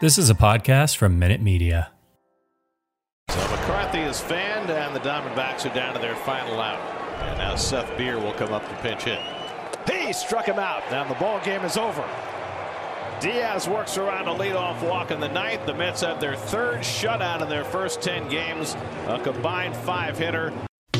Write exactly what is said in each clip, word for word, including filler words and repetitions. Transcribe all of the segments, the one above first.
This is a podcast from Minute Media. So McCarthy is fanned, and the Diamondbacks are down to their final out. And now Seth Beer will come up to pinch hit. He struck him out. Now the ball game is over. Diaz works around a leadoff walk in the ninth. The Mets have their third shutout in their first ten games. A combined five-hitter.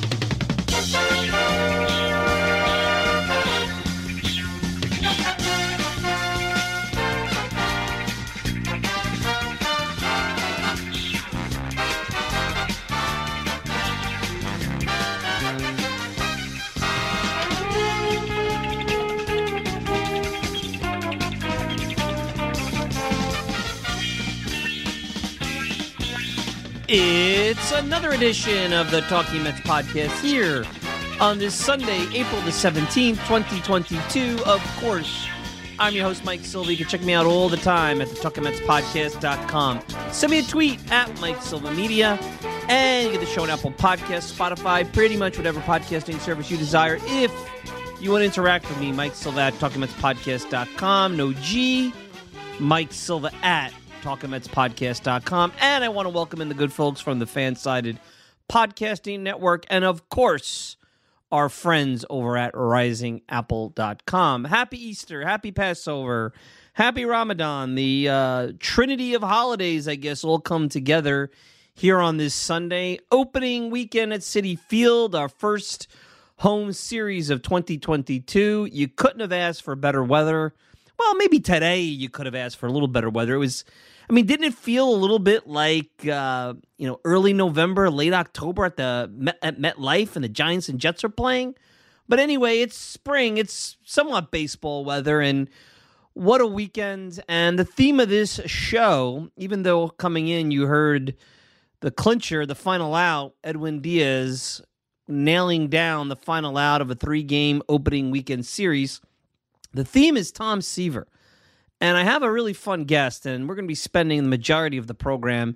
It's another edition of the Talking Mets podcast here on this Sunday, April the seventeenth, twenty twenty-two. Of course, I'm your host, Mike Silva. You can check me out all the time at the talking mets podcast dot com. Send me a tweet at Mike Silva Media, and you get the show on Apple Podcasts, Spotify, pretty much whatever podcasting service you desire. If you want to interact with me, Mike Silva at talking mets podcast dot com. No G, Mike Silva at talking mets podcast dot com. And I want to welcome in the good folks from the Fansided Podcasting Network, and of course, our friends over at rising apple dot com. Happy Easter, happy Passover, happy Ramadan. The uh, trinity of holidays, I guess, all come together here on this Sunday. Opening weekend at Citi Field, our first home series of twenty twenty-two. You couldn't have asked for better weather. Well, maybe today you could have asked for a little better weather. It was, I mean, didn't it feel a little bit like, uh, you know, early November, late October at the Met, at MetLife, and the Giants and Jets are playing? But anyway, it's spring. It's somewhat baseball weather, and what a weekend. And the theme of this show, even though coming in you heard the clincher, the final out, Edwin Diaz nailing down the final out of a three-game opening weekend series, the theme is Tom Seaver. And I have a really fun guest, and we're going to be spending the majority of the program.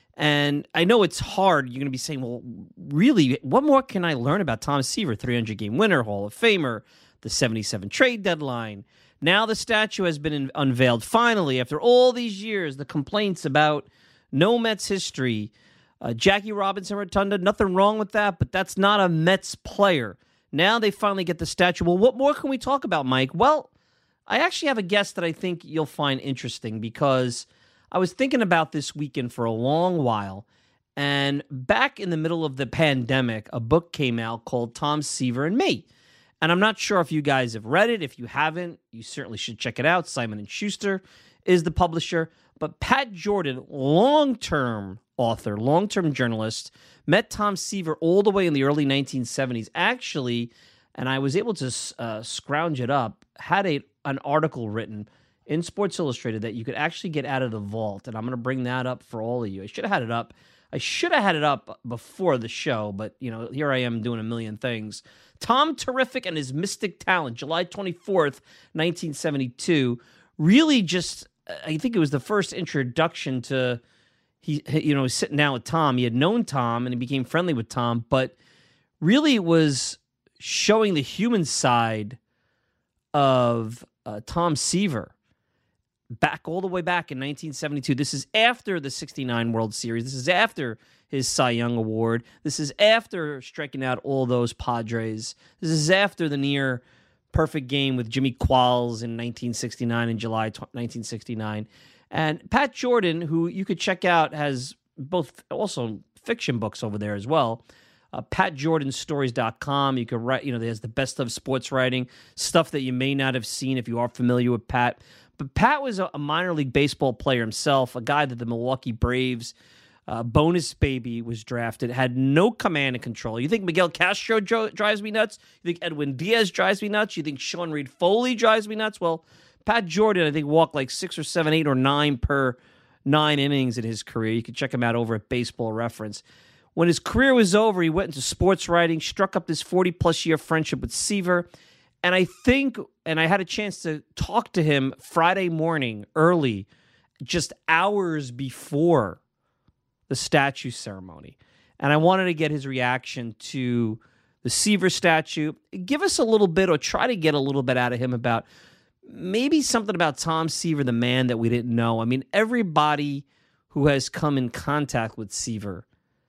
And I know it's hard. You're going to be saying, well, really, what more can I learn about Tom Seaver? three hundred game winner, Hall of Famer, the seventy-seven trade deadline. Now the statue has been in- unveiled. Finally, after all these years, the complaints about no Mets history. Uh, Jackie Robinson Rotunda, nothing wrong with that, but that's not a Mets player. Now they finally get the statue. Well, what more can we talk about, Mike? Well, I actually have a guest that I think you'll find interesting, because I was thinking about this weekend for a long while, and back in the middle of the pandemic, a book came out called Tom Seaver and Me. And I'm not sure if you guys have read it. If you haven't, you certainly should check it out. Simon and Schuster is the publisher. But Pat Jordan, long-term author, long-term journalist, met Tom Seaver all the way in the early nineteen seventies. Actually, and I was able to uh, scrounge it up, had a an article written in Sports Illustrated that you could actually get out of the vault, and I'm going to bring that up for all of you. I should have had it up. I should have had it up before the show, but, you know, here I am doing a million things. Tom Terrific and His Mystic Talent, July twenty-fourth, nineteen seventy-two, really just, I think it was the first introduction to, he, you know, sitting down with Tom. He had known Tom, and he became friendly with Tom, but really it was showing the human side of uh, Tom Seaver back all the way back in nineteen seventy-two. This is after the sixty-nine World Series. This is after his Cy Young Award. This is after striking out all those Padres. This is after the near perfect game with Jimmy Qualls in nineteen sixty-nine, in July nineteen sixty-nine. And Pat Jordan, who you could check out, has both also fiction books over there as well. Uh, pat jordan stories dot com. You can write, you know, there's the best of sports writing, stuff that you may not have seen if you are familiar with Pat. But Pat was a, a minor league baseball player himself, a guy that the Milwaukee Braves, uh, bonus baby, was drafted, had no command and control. You think Miguel Castro dro- drives me nuts? You think Edwin Diaz drives me nuts? You think Sean Reed Foley drives me nuts? Well, Pat Jordan, I think, walked like six or seven, eight or nine per nine innings in his career. You can check him out over at Baseball Reference. When his career was over, he went into sports writing, struck up this forty-plus year friendship with Seaver. And I think, and I had a chance to talk to him Friday morning early, just hours before the statue ceremony. And I wanted to get his reaction to the Seaver statue. Give us a little bit, or try to get a little bit out of him about maybe something about Tom Seaver, the man, that we didn't know. I mean, everybody who has come in contact with Seaver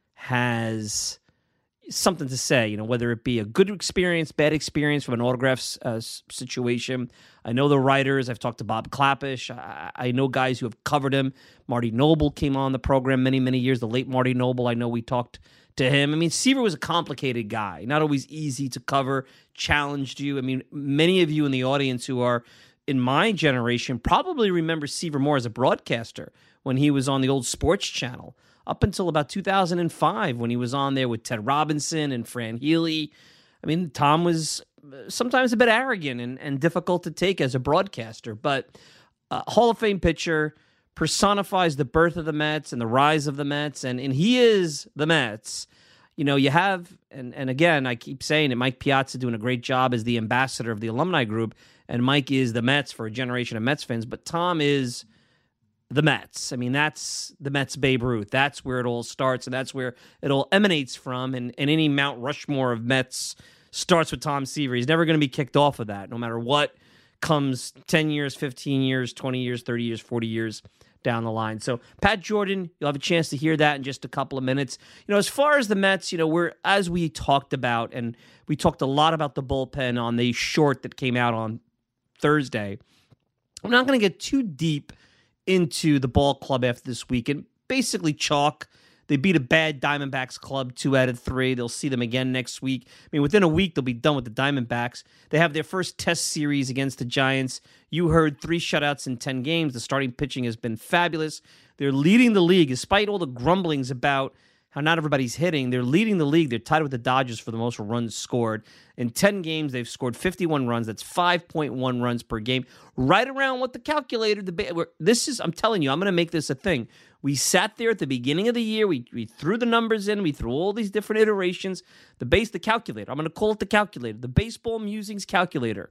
has something to say, you know, whether it be a good experience, bad experience from an autograph uh, situation. I know the writers. I've talked to Bob Klapisch. I, I know guys who have covered him. Marty Noble came on the program many, many years. The late Marty Noble, I know we talked to him. I mean, Seaver was a complicated guy, not always easy to cover, challenged you. I mean, many of you in the audience who are in my generation probably remember Seaver more as a broadcaster when he was on the old sports channel, up until about two thousand five when he was on there with Ted Robinson and Fran Healy. I mean, Tom was sometimes a bit arrogant and, and difficult to take as a broadcaster, but uh, Hall of Fame pitcher, personifies the birth of the Mets and the rise of the Mets, and, and he is the Mets. You know, you have, and, and again, I keep saying it, Mike Piazza doing a great job as the ambassador of the alumni group, and Mike is the Mets for a generation of Mets fans, but Tom is the Mets. I mean, that's the Mets Babe Ruth. That's where it all starts, and that's where it all emanates from, and, and any Mount Rushmore of Mets starts with Tom Seaver. He's never going to be kicked off of that, no matter what comes ten years, fifteen years, twenty years, thirty years, forty years down the line. So Pat Jordan, you'll have a chance to hear that in just a couple of minutes. You know, as far as the Mets, you know, we're, as we talked about, and we talked a lot about the bullpen on the short that came out on Thursday. I'm not going to get too deep into the ball club after this weekend. Basically chalk. They beat a bad Diamondbacks club two out of three. They'll see them again next week. I mean, within a week, they'll be done with the Diamondbacks. They have their first test series against the Giants. You heard three shutouts in ten games. The starting pitching has been fabulous. They're leading the league, despite all the grumblings about how not everybody's hitting. They're leading the league. They're tied with the Dodgers for the most runs scored. In ten games, they've scored fifty-one runs. That's five point one runs per game. Right around what the calculator, the this is, I'm telling you, I'm going to make this a thing. We sat there at the beginning of the year. We we threw the numbers in. We threw all these different iterations. The base, the calculator. I'm going to call it the calculator. The Baseball Musings calculator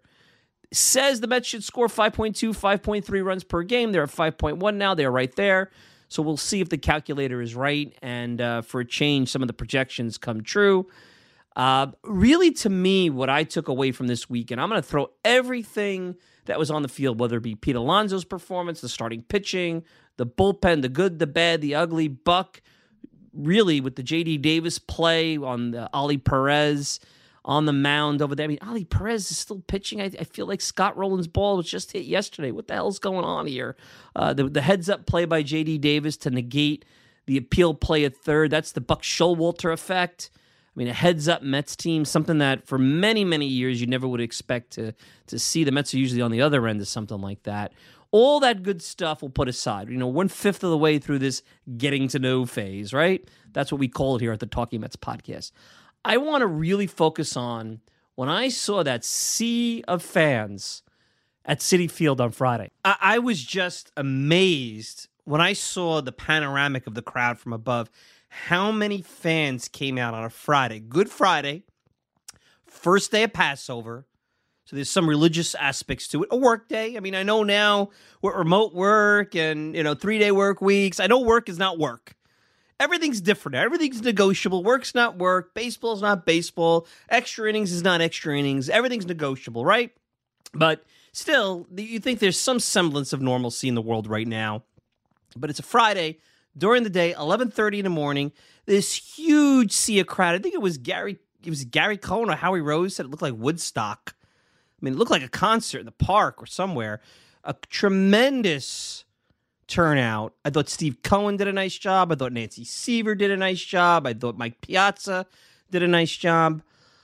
says the Mets should score five point two, five point three runs per game. They're at five point one now. They're right there. So we'll see if the calculator is right. And uh, for a change, some of the projections come true. Uh, really, to me, what I took away from this weekend, I'm going to throw everything that was on the field, whether it be Pete Alonso's performance, the starting pitching, the bullpen, the good, the bad, the ugly, Buck, really with the J D Davis play on the Ali Perez on the mound over there. I mean, Ali Perez is still pitching. I, I feel like Scott Rowland's ball was just hit yesterday. What the hell's going on here? Uh, the, the heads-up play by J D Davis to negate the appeal play at third. That's the Buck Showalter effect. I mean, a heads-up Mets team, something that for many, many years you never would expect to, to see. The Mets are usually on the other end of something like that. All that good stuff we'll put aside. You know, one-fifth of the way through this getting-to-know phase, right? That's what we call it here at the Talking Mets podcast. I want to really focus on when I saw that sea of fans at Citi Field on Friday. I, I was just amazed when I saw the panoramic of the crowd from above, how many fans came out on a Friday. Good Friday, first day of Passover. So there's some religious aspects to it. A work day. I mean, I know now with remote work and, you know, three-day work weeks, I know work is not work. Everything's different. Everything's negotiable. Work's not work. Baseball's not baseball. Extra innings is not extra innings. Everything's negotiable, right? But still, you think there's some semblance of normalcy in the world right now. But it's a Friday during the day, eleven thirty in the morning. This huge sea of crowd. I think it was Gary. It was Gary Cohen or Howie Rose said it looked like Woodstock. I mean, it looked like a concert in the park or somewhere. A tremendous turnout. I thought Steve Cohen did a nice job. I thought Nancy Seaver did a nice job. I thought Mike Piazza did a nice job.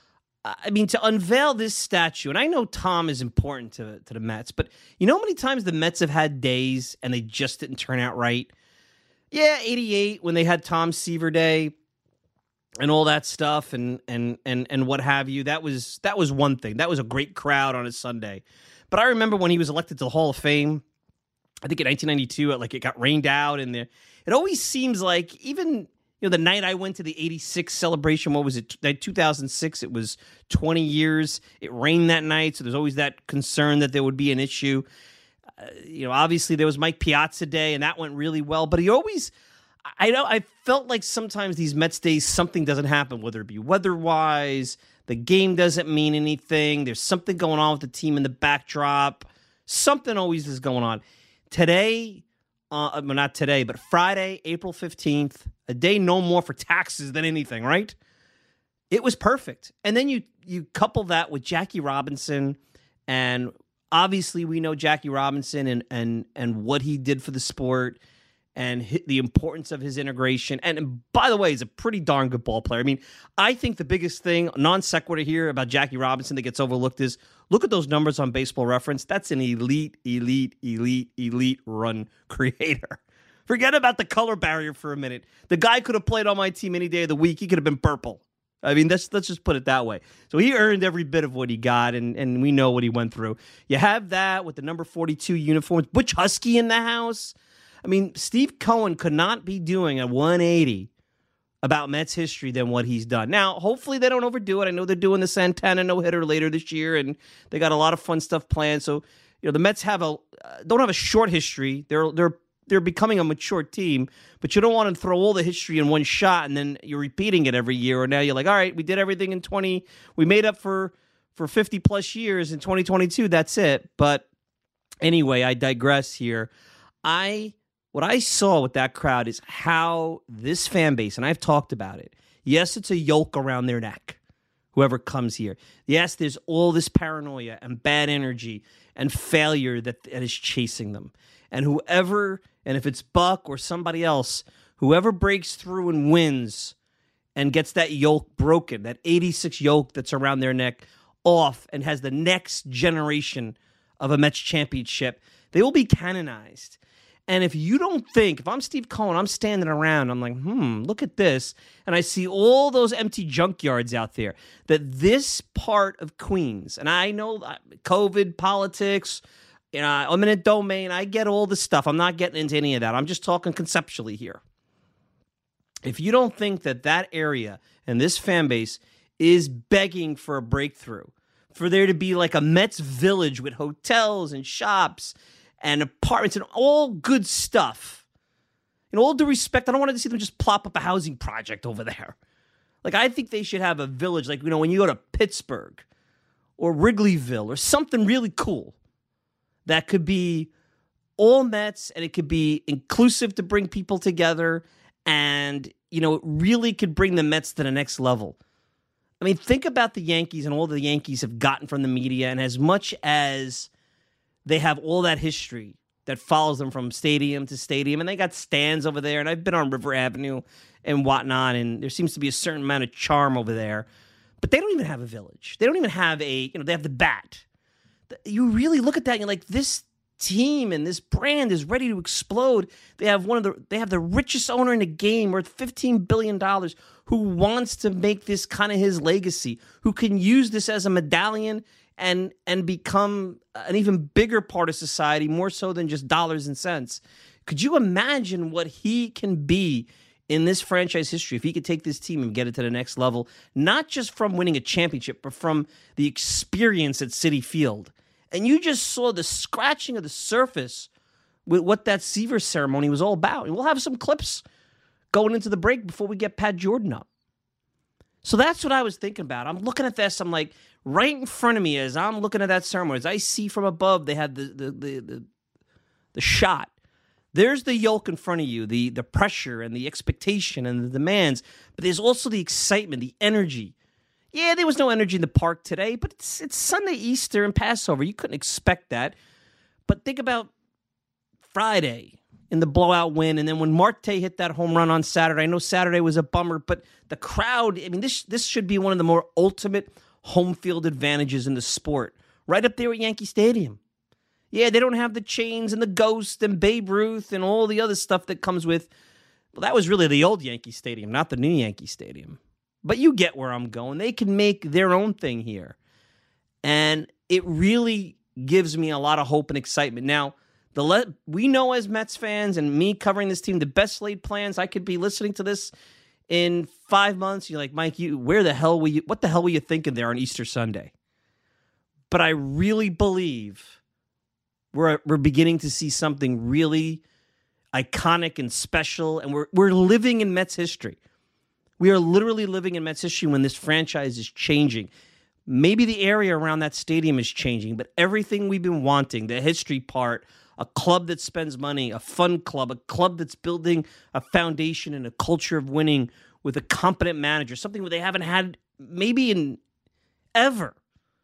I mean, to unveil this statue, and I know Tom is important to, to the Mets, but you know how many times the Mets have had days and they just didn't turn out right? Yeah, eighty-eight when they had Tom Seaver Day and all that stuff and and and and what have you. That was that was one thing. That was a great crowd on a Sunday. But I remember when he was elected to the Hall of Fame, I think in nineteen ninety-two, like it got rained out in there. It always seems like even, you know, the night I went to the eighty-six celebration, what was it? two thousand six, it was twenty years. It rained that night, so there's always that concern that there would be an issue. Uh, you know, obviously there was Mike Piazza Day, and that went really well. But he always, I know, I felt like sometimes these Mets days, something doesn't happen, whether it be weather-wise, the game doesn't mean anything. There's something going on with the team in the backdrop. Something always is going on. Today, uh, well, not today, but Friday, April fifteenth, a day no more for taxes than anything, right? It was perfect. And then you you couple that with Jackie Robinson, and obviously we know Jackie Robinson and and and what he did for the sport and the importance of his integration. And, and by the way, he's a pretty darn good ball player. I mean, I think the biggest thing, non sequitur here about Jackie Robinson that gets overlooked is look at those numbers on Baseball Reference. That's an elite, elite, elite, elite run creator. Forget about the color barrier for a minute. The guy could have played on my team any day of the week. He could have been purple. I mean, let's, let's just put it that way. So he earned every bit of what he got, and, and we know what he went through. You have that with the number forty-two uniforms. Butch Husky in the house. I mean, Steve Cohen could not be doing a one eighty about Mets history than what he's done. Now, hopefully they don't overdo it. I know they're doing the Santana no-hitter later this year, and they got a lot of fun stuff planned. So, you know, the Mets have a uh, don't have a short history. They're they're they're becoming a mature team, but you don't want to throw all the history in one shot and then you're repeating it every year. Or now you're like, all right, we did everything in twenty. We made up for for fifty plus years in twenty twenty-two. That's it. But anyway, I digress here. I. What I saw with that crowd is how this fan base, and I've talked about it, yes, it's a yoke around their neck, whoever comes here. Yes, there's all this paranoia and bad energy and failure that, that is chasing them. And whoever, and if it's Buck or somebody else, whoever breaks through and wins and gets that yoke broken, that eighty-six yoke that's around their neck off and has the next generation of a Mets championship, they will be canonized. And if you don't think, if I'm Steve Cohen, I'm standing around, I'm like, hmm, look at this. And I see all those empty junkyards out there, that this part of Queens, and I know COVID, politics, you know, eminent domain, I get all this stuff. I'm not getting into any of that. I'm just talking conceptually here. If you don't think that that area and this fan base is begging for a breakthrough, for there to be like a Mets village with hotels and shops and apartments and all good stuff. In all due respect, I don't want to see them just plop up a housing project over there. Like, I think they should have a village, like, you know, when you go to Pittsburgh or Wrigleyville or something really cool that could be all Mets and it could be inclusive to bring people together and, you know, it really could bring the Mets to the next level. I mean, think about the Yankees and all the Yankees have gotten from the media, and as much as they have all that history that follows them from stadium to stadium, and they got stands over there, and I've been on River Avenue and whatnot, and there seems to be a certain amount of charm over there, but they don't even have a village. They don't even have a, you know, they have the bat. You really look at that and you're like, this team and this brand is ready to explode. They have one of the, they have the richest owner in the game, worth fifteen billion dollars, who wants to make this kind of his legacy, who can use this as a medallion and and become an even bigger part of society, more so than just dollars and cents. Could you imagine what he can be in this franchise history if he could take this team and get it to the next level, not just from winning a championship, but from the experience at Citi Field? And you just saw the scratching of the surface with what that Seaver ceremony was all about. And we'll have some clips going into the break before we get Pat Jordan up. So that's what I was thinking about. I'm looking at this. I'm like, right in front of me as I'm looking at that ceremony, as I see from above, they had the the the the, the shot. There's the yoke in front of you, the the pressure and the expectation and the demands. But there's also the excitement, the energy. Yeah, there was no energy in the park today, but it's it's Sunday, Easter, and Passover. You couldn't expect that. But think about Friday in the blowout win, and then when Marte hit that home run on Saturday. I know Saturday was a bummer, but the crowd, I mean, this this should be one of the more ultimate home field advantages in the sport. Right up there at Yankee Stadium. Yeah, they don't have the chains and the ghost and Babe Ruth and all the other stuff that comes with, well, that was really the old Yankee Stadium, not the new Yankee Stadium. But you get where I'm going. They can make their own thing here. And it really gives me a lot of hope and excitement. Now, the le- we know as Mets fans and me covering this team, the best laid plans, I could be listening to this in five months. You're like, Mike, you where the hell were you, what the hell were you thinking there on Easter Sunday? But I really believe we're we're beginning to see something really iconic and special, and we're we're living in Mets history. We are literally living in Mets history when this franchise is changing. Maybe the area around that stadium is changing, but everything we've been wanting, the history part, a club that spends money, a fun club, a club that's building a foundation and a culture of winning with a competent manager, something that they haven't had maybe in ever,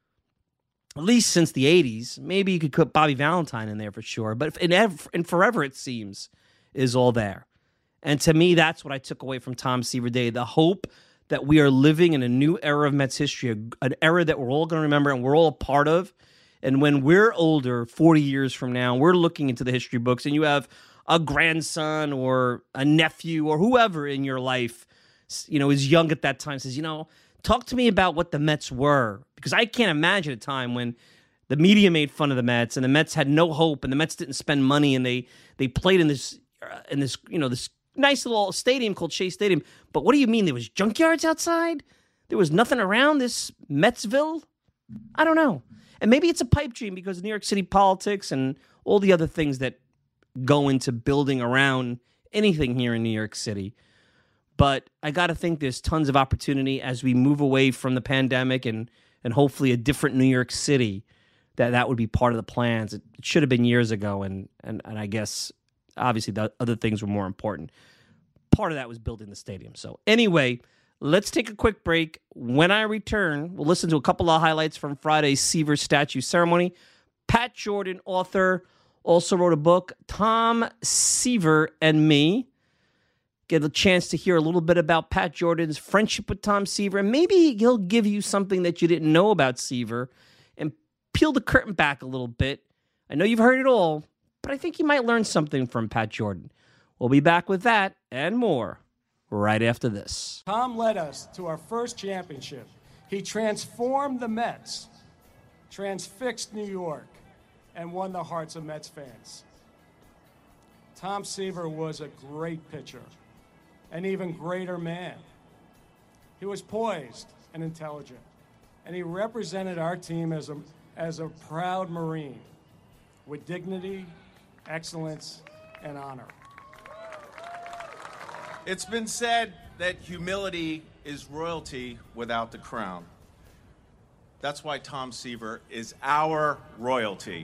at least since the eighties. Maybe you could put Bobby Valentine in there for sure, but in, ever, in forever, it seems, is all there. And to me, that's what I took away from Tom Seaver Day, the hope that we are living in a new era of Mets history, an era that we're all going to remember and we're all a part of. And when we're older, forty years from now, we're looking into the history books and you have a grandson or a nephew or whoever in your life, you know, is young at that time, says, you know, talk to me about what the Mets were. Because I can't imagine a time when the media made fun of the Mets and the Mets had no hope and the Mets didn't spend money and they they played in this, uh, in this, you know, this nice little stadium called Shea Stadium. But what do you mean? There was junkyards outside? There was nothing around this Metsville? I don't know. And maybe it's a pipe dream because of New York City politics and all the other things that go into building around anything here in New York City. But I got to think there's tons of opportunity as we move away from the pandemic and, and hopefully a different New York City, that that would be part of the plans. It, it should have been years ago, and, and, and I guess obviously the other things were more important. Part of that was building the stadium. So anyway, let's take a quick break. When I return, we'll listen to a couple of highlights from Friday's Seaver statue ceremony. Pat Jordan, author, also wrote a book, Tom Seaver and Me. Get a chance to hear a little bit about Pat Jordan's friendship with Tom Seaver, and maybe he'll give you something that you didn't know about Seaver and peel the curtain back a little bit. I know you've heard it all, but I think you might learn something from Pat Jordan. We'll be back with that and more right after this. Tom led us to our first championship. He transformed the Mets, transfixed New York, and won the hearts of Mets fans. Tom Seaver was a great pitcher, an even greater man. He was poised and intelligent, and he represented our team as a, as a proud Marine with dignity, excellence, and honor. It's been said that humility is royalty without the crown. That's why Tom Seaver is our royalty.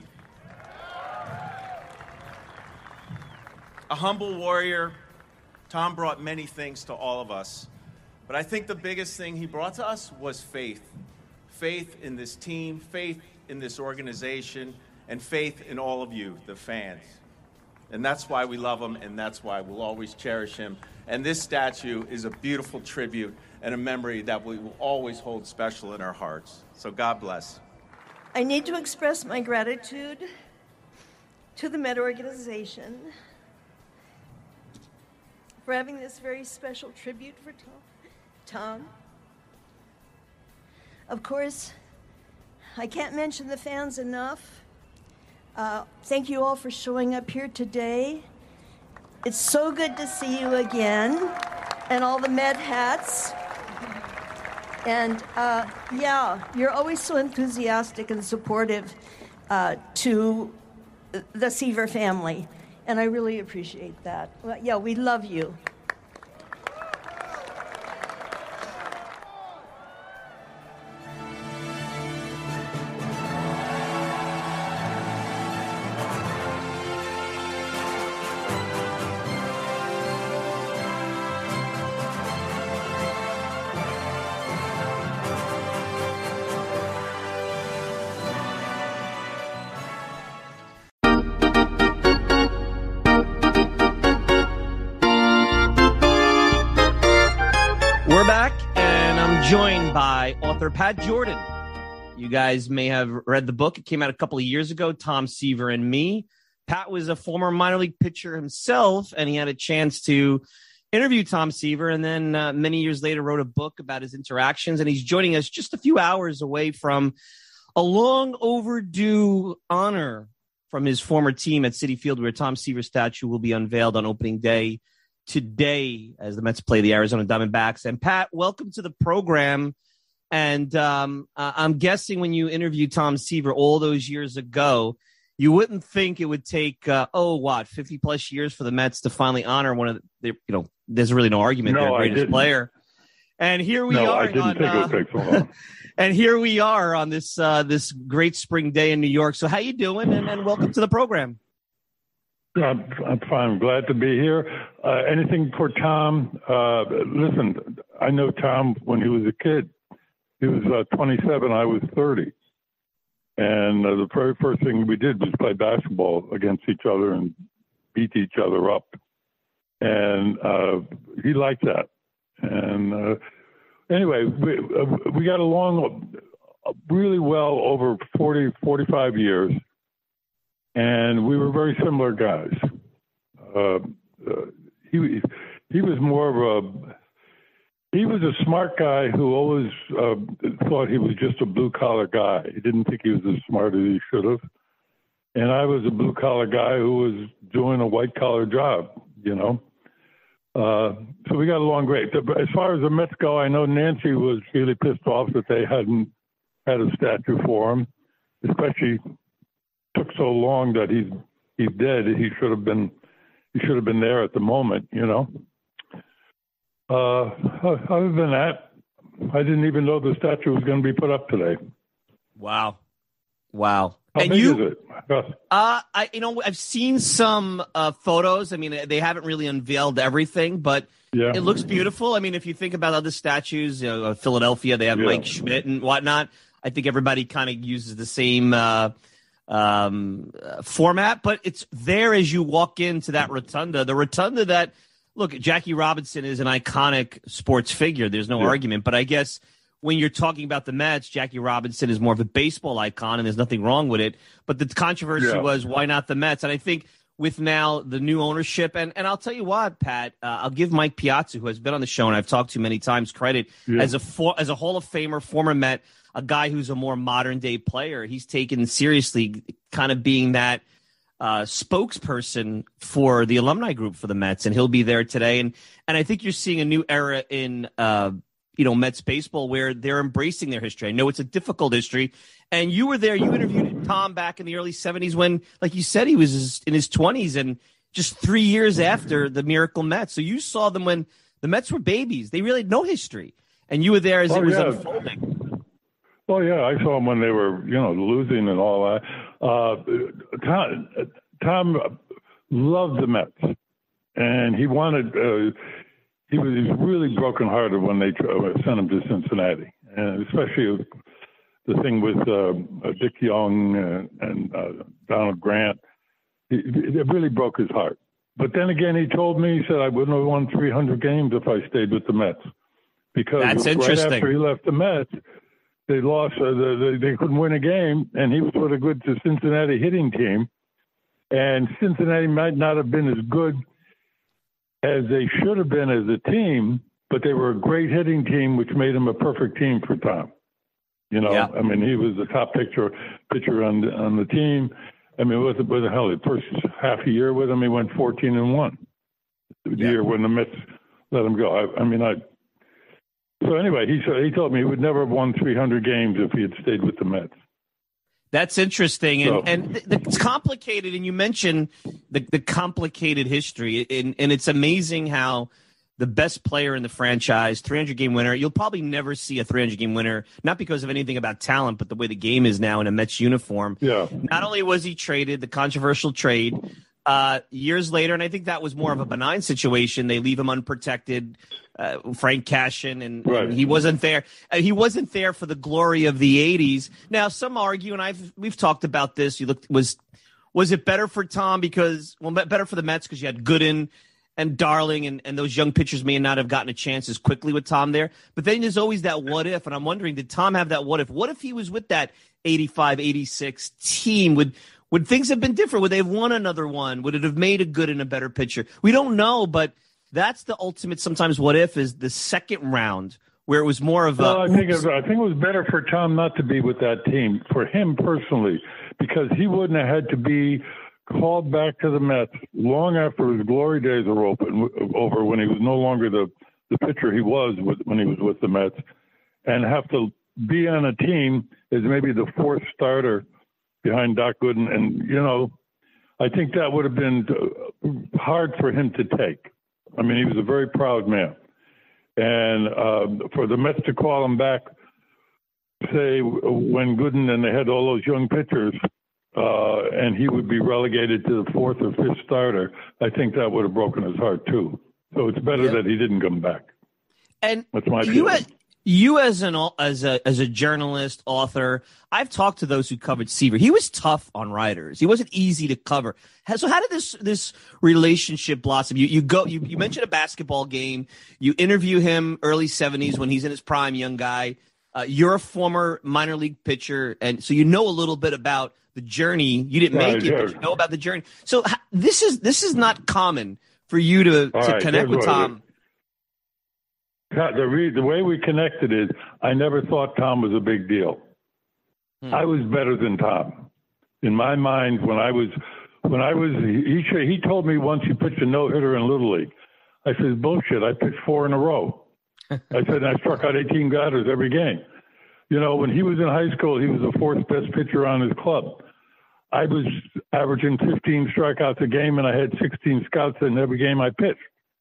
A humble warrior, Tom brought many things to all of us, but I think the biggest thing he brought to us was faith. Faith in this team, faith in this organization, and faith in all of you, the fans. And that's why we love him, and that's why we'll always cherish him. And this statue is a beautiful tribute and a memory that we will always hold special in our hearts. So God bless. I need to express my gratitude to the Met organization for having this very special tribute for Tom. Tom. Of course, I can't mention the fans enough. Uh, thank you all for showing up here today. It's so good to see you again, and all the Met hats. And uh, yeah, you're always so enthusiastic and supportive uh, to the Seaver family, and I really appreciate that. Well, yeah, we love you. Joined by author Pat Jordan. You guys may have read the book. It came out a couple of years ago, Tom Seaver and Me. Pat was a former minor league pitcher himself, and he had a chance to interview Tom Seaver, and then uh, many years later wrote a book about his interactions, and he's joining us just a few hours away from a long overdue honor from his former team at Citi Field, where Tom Seaver's statue will be unveiled on opening day today as the Mets play the Arizona Diamondbacks. And Pat, welcome to the program. And um, uh, I'm guessing when you interviewed Tom Seaver all those years ago, you wouldn't think it would take, uh, oh, what, fifty plus years for the Mets to finally honor one of the, you know, there's really no argument, no, their greatest player. And here we no, are. I didn't on, think uh, it would take so long. And here we are on this uh, this great spring day in New York. So how you doing? And, and welcome to the program. I'm, I'm fine. I'm glad to be here. Uh, anything for Tom? Uh, listen, I know Tom when he was a kid. He was uh, twenty-seven. I was thirty. And uh, the very first thing we did was play basketball against each other and beat each other up. And uh, he liked that. And uh, anyway, we, uh, we got along really well over forty, forty-five years. And we were very similar guys. Uh, uh, he he was more of a he was a smart guy who always uh, thought he was just a blue collar guy. He didn't think he was as smart as he should have. And I was a blue collar guy who was doing a white collar job, you know. Uh, so we got along great. As far as the Mets go, I know Nancy was really pissed off that they hadn't had a statue for him, especially. Took so long that he's he's dead. He should have been he should have been there at the moment, you know. Uh, other than that, I didn't even know the statue was going to be put up today. Wow, wow! How and big you, is it? Uh, I you know I've seen some uh, photos. I mean, they haven't really unveiled everything, but yeah. It looks beautiful. I mean, if you think about other statues, you know, Philadelphia, they have Yeah. Mike Schmidt and whatnot. I think everybody kind of uses the same. Uh, um uh, format, but it's there as you walk into that rotunda. The rotunda that, look, Jackie Robinson is an iconic sports figure. There's no yeah. argument. But I guess when you're talking about the Mets, Jackie Robinson is more of a baseball icon, and there's nothing wrong with it. But the controversy yeah. was, why not the Mets? And I think with now the new ownership, and, and I'll tell you what, Pat, uh, I'll give Mike Piazza, who has been on the show and I've talked to many times, credit yeah. as a for, as a Hall of Famer, former Met, a guy who's a more modern day player. He's taken seriously kind of being that uh, spokesperson for the alumni group for the Mets, and he'll be there today. And and I think you're seeing a new era in uh, you know Mets baseball where they're embracing their history. I know it's a difficult history, and you were there. You interviewed Tom back in the early seventies when, like you said, he was in his twenties, and just three years after the Miracle Mets. So you saw them when the Mets were babies. They really had no history, and you were there as oh, it was yeah. unfolding. Oh, yeah, I saw them when they were, you know, losing and all that. Uh, Tom, Tom loved the Mets, and he wanted uh, – he was, he was really brokenhearted when they sent him to Cincinnati, and especially the thing with uh, Dick Young and, and uh, Donald Grant. He, it really broke his heart. But then again, he told me, he said, I wouldn't have won three hundred games if I stayed with the Mets. Because That's right interesting. after he left the Mets – They lost. Uh, the, they couldn't win a game, and he was with a good Cincinnati hitting team. And Cincinnati might not have been as good as they should have been as a team, but they were a great hitting team, which made him a perfect team for Tom. You know, yeah. I mean, he was the top pitcher pitcher on the, on the team. I mean, what the, what the hell? The first half a year with him, he went fourteen and one. The yeah. year when the Mets let him go. I, I mean, I. So anyway, he said he told me he would never have won three hundred games if he had stayed with the Mets. That's interesting, and So. and th- it's complicated. And you mentioned the the complicated history, and and it's amazing how the best player in the franchise, three hundred game winner. You'll probably never see a three hundred game winner, not because of anything about talent, but the way the game is now in a Mets uniform. Yeah. Not only was he traded, the controversial trade. Uh, years later, and I think that was more of a benign situation. They leave him unprotected, uh, Frank Cashin, and, Right. and he wasn't there. Uh, he wasn't there for the glory of the eighties. Now, some argue, and I've we've talked about this. You looked was was it better for Tom because well, better for the Mets because you had Gooden and Darling, and, and those young pitchers may not have gotten a chance as quickly with Tom there. But then there's always that what if, and I'm wondering, did Tom have that what if? What if he was with that eighty-five eighty-six team? Would Would things have been different? Would they have won another one? Would it have made a good and a better pitcher? We don't know, but that's the ultimate sometimes what if is the second round where it was more of a. Well, I think it, I think it was better for Tom not to be with that team, for him personally, because he wouldn't have had to be called back to the Mets long after his glory days were open, over when he was no longer the, the pitcher he was with, when he was with the Mets, and have to be on a team as maybe the fourth starter behind Doc Gooden. And, you know, I think that would have been hard for him to take. I mean, he was a very proud man. And uh, for the Mets to call him back, say, when Gooden and they had all those young pitchers, uh, and he would be relegated to the fourth or fifth starter, I think that would have broken his heart, too. So it's better yep. that he didn't come back. And that's my you, feeling. You as an as a as a journalist, author, I've talked to those who covered Seaver. He was tough on writers. He wasn't easy to cover. So how did this this relationship blossom? You you go you, you mentioned a basketball game. You interview him early seventies when he's in his prime, young guy. Uh, you're a former minor league pitcher, and so you know a little bit about the journey. You didn't make right, it, but you know about the journey. So this is this is not common for you to, to right, connect with Tom. The, re- the way we connected is I never thought Tom was a big deal. Hmm. I was better than Tom. In my mind, when I was, when I was, he he told me once he pitched a no-hitter in Little League. I said, bullshit, I pitched four in a row. I said, I struck out eighteen batters every game. You know, when he was in high school, he was the fourth best pitcher on his club. I was averaging fifteen strikeouts a game, and I had sixteen scouts in every game I pitched.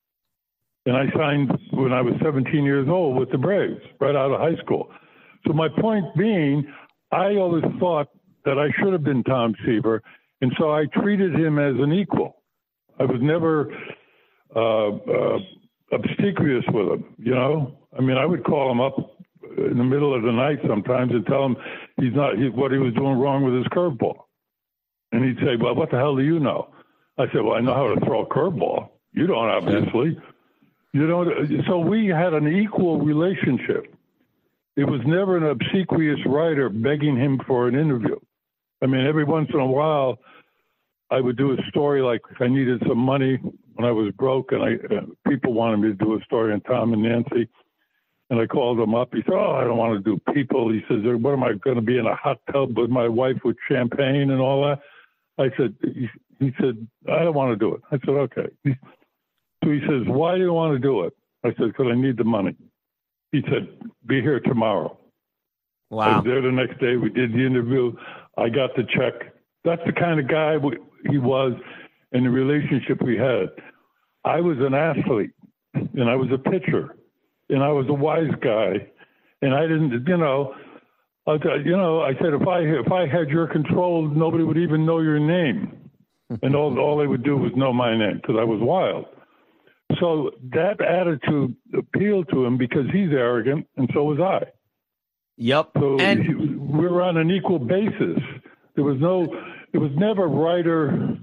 And I signed when I was seventeen years old with the Braves, right out of high school. So my point being, I always thought that I should have been Tom Seaver, and so I treated him as an equal. I was never uh, uh, obsequious with him, you know? I mean, I would call him up in the middle of the night sometimes and tell him he's not he, what he was doing wrong with his curveball. And he'd say, well, what the hell do you know? I said, well, I know how to throw a curveball. You don't, obviously. You know, so we had an equal relationship. It was never an obsequious writer begging him for an interview. I mean, every once in a while, I would do a story like I needed some money when I was broke, and I uh, people wanted me to do a story on Tom and Nancy. And I called him up. He said, oh, I don't want to do people. He says, what am I going to be in a hot tub with my wife with champagne and all that? I said, he, he said, I don't want to do it. I said, okay. So he says, why do you want to do it? I said, because I need the money. He said, be here tomorrow. Wow. I was there the next day. We did the interview. I got the check. That's the kind of guy he was and the relationship we had. I was an athlete, and I was a pitcher, and I was a wise guy, and I didn't, you know, I, you know, I said, if I if I had your control, nobody would even know your name. And all, all they would do was know my name because I was wild. So that attitude appealed to him because he's arrogant, and so was I. Yep. So and he, we were on an equal basis. There was no, it was never writer,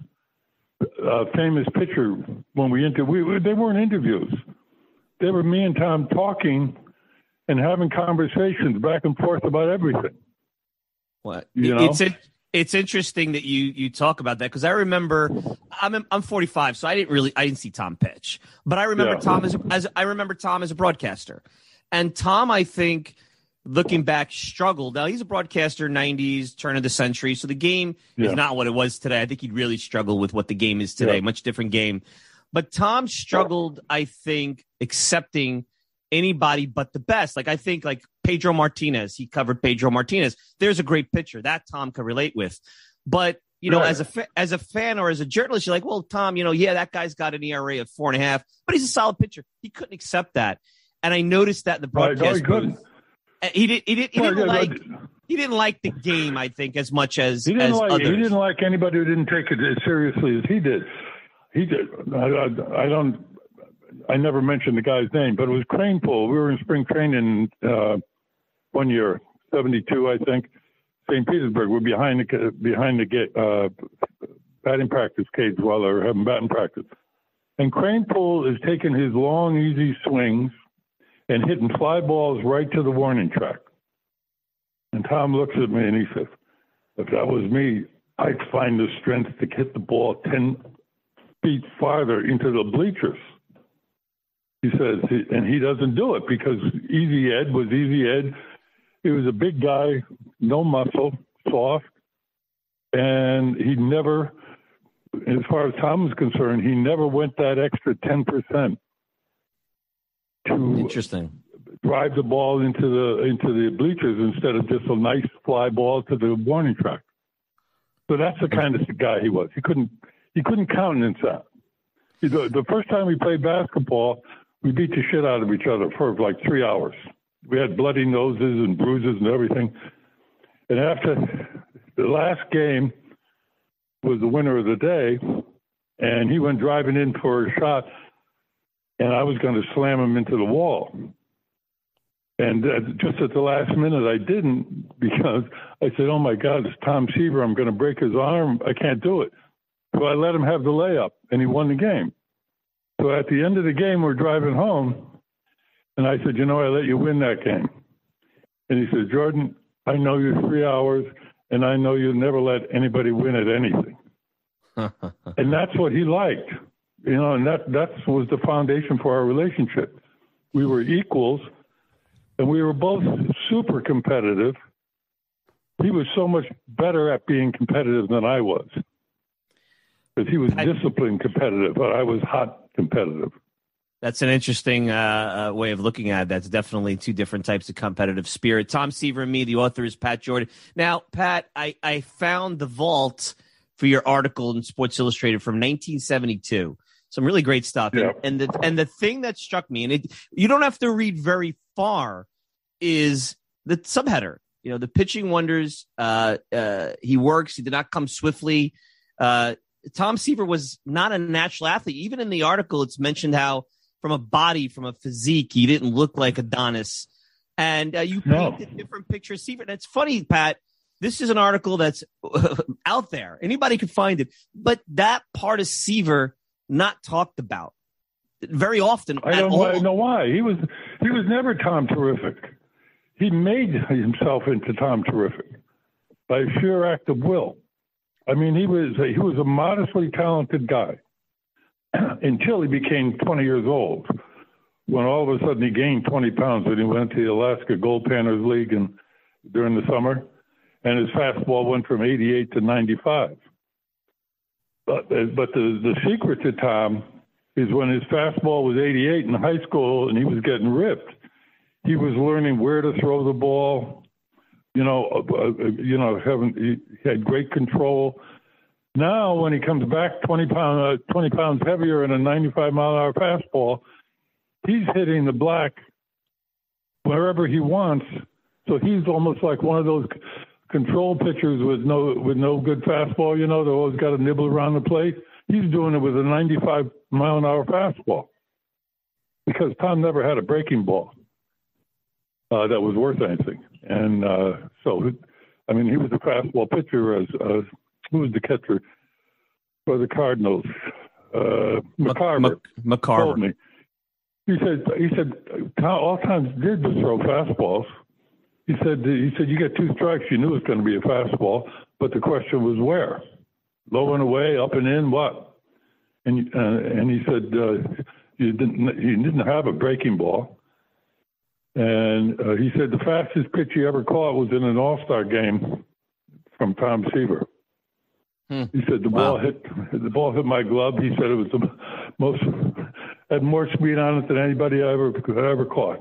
uh, famous pitcher when we interviewed. We, they weren't interviews. They were me and Tom talking and having conversations back and forth about everything. What? You know? It's a, it's interesting that you you talk about that because I remember I'm I'm forty-five, so I didn't really I didn't see Tom pitch, but I remember Yeah. Tom as, a, as I remember Tom as a broadcaster, and Tom I think looking back struggled. Now he's a broadcaster, nineties, turn of the century, so the game Yeah. is not what it was today. I think he'd really struggle with what the game is today, Yeah. much different game. But Tom struggled, I think, accepting anybody but the best. Like I think like Pedro Martinez, he covered Pedro Martinez. There's a great pitcher that Tom could relate with. But, you know, Right. as a fa- as a fan or as a journalist, you're like, well, Tom, you know, yeah, that guy's got an E R A of four and a half, but he's a solid pitcher. He couldn't accept that. And I noticed that in the Right, no, broadcast he couldn't. booth. He didn't he didn't, he Well, didn't yeah, like but- he didn't like the game, I think, as much as, He didn't as like others. he didn't like anybody who didn't take it as seriously as he did. He did. I, I, I don't. I never mentioned the guy's name, but it was Cranepool. We were in spring training uh, one year, seventy-two, I think, Saint Petersburg. We're behind the behind the gate, uh, batting practice cage while they were having batting practice, and Cranepool is taking his long, easy swings and hitting fly balls right to the warning track. And Tom looks at me and he says, if that was me, I'd find the strength to hit the ball ten feet farther into the bleachers. He says, and he doesn't do it because Easy Ed was Easy Ed. He was a big guy, no muscle, soft, and he never, as far as Tom was concerned, he never went that extra ten percent to Interesting. drive the ball into the into the bleachers instead of just a nice fly ball to the warning track. So that's the kind of guy he was. He couldn't he couldn't countenance that. The, the first time we played basketball, we beat the shit out of each other for like three hours. We had bloody noses and bruises and everything. And after the last game was the winner of the day, and he went driving in for a shot, and I was going to slam him into the wall. And uh, just at the last minute, I didn't, because I said, oh, my God, it's Tom Seaver. I'm going to break his arm. I can't do it. So I let him have the layup, and he won the game. So at the end of the game, we're driving home, and I said, you know, I let you win that game. And he said, Jordan, I know you three hours, and I know you never let anybody win at anything. And that's what he liked, you know, and that that was the foundation for our relationship. We were equals, and we were both super competitive. He was so much better at being competitive than I was, because he was I, disciplined competitive, but I was hot competitive. That's an interesting uh, uh, way of looking at it. That's definitely two different types of competitive spirit. Tom Seaver and me, the author is Pat Jordan. Now, Pat, I, I found the vault for your article in Sports Illustrated from nineteen seventy-two. Some really great stuff. Yeah. And, and the and the thing that struck me, and it, you don't have to read very far, is the subheader. You know, the pitching wonders. Uh, uh, he works. He did not come swiftly. Uh, Tom Seaver was not a natural athlete. Even in the article, it's mentioned how from a body, from a physique, he didn't look like Adonis. And uh, you no. painted different pictures. Seaver. And it's funny, Pat. This is an article that's out there. Anybody can find it. But that part of Seaver not talked about very often. I don't I know why. He was he was never Tom Terrific. He made himself into Tom Terrific by sheer act of will. I mean, he was a, he was a modestly talented guy until he became twenty years old, when all of a sudden he gained twenty pounds when he went to the Alaska Gold Panthers League and during the summer. And his fastball went from eighty-eight to ninety-five. But, but the, the secret to Tom is when his fastball was eighty-eight in high school and he was getting ripped, he was learning where to throw the ball, you know, uh, you know, having, he had great control. Now, when he comes back twenty pounds, uh, twenty pounds heavier and a ninety-five mile an hour fastball, he's hitting the black wherever he wants. So he's almost like one of those control pitchers with no with no good fastball, you know, they always got to nibble around the plate. He's doing it with a ninety-five mile an hour fastball, because Tom never had a breaking ball uh, that was worth anything. And uh, so, I mean, he was a fastball pitcher. As uh, who was the catcher for the Cardinals? Uh, McCarver. McCarver. Told me. He said he said all times did was throw fastballs. He said, he said, you get two strikes, you knew it was going to be a fastball, but the question was where? Low and away, up and in, what? And uh, and he said, uh, you didn't you didn't have a breaking ball. And uh, he said the fastest pitch he ever caught was in an All-Star game from Tom Seaver. Hmm. He said the wow. ball hit the ball hit my glove. He said it was the most had more speed on it than anybody I ever ever caught.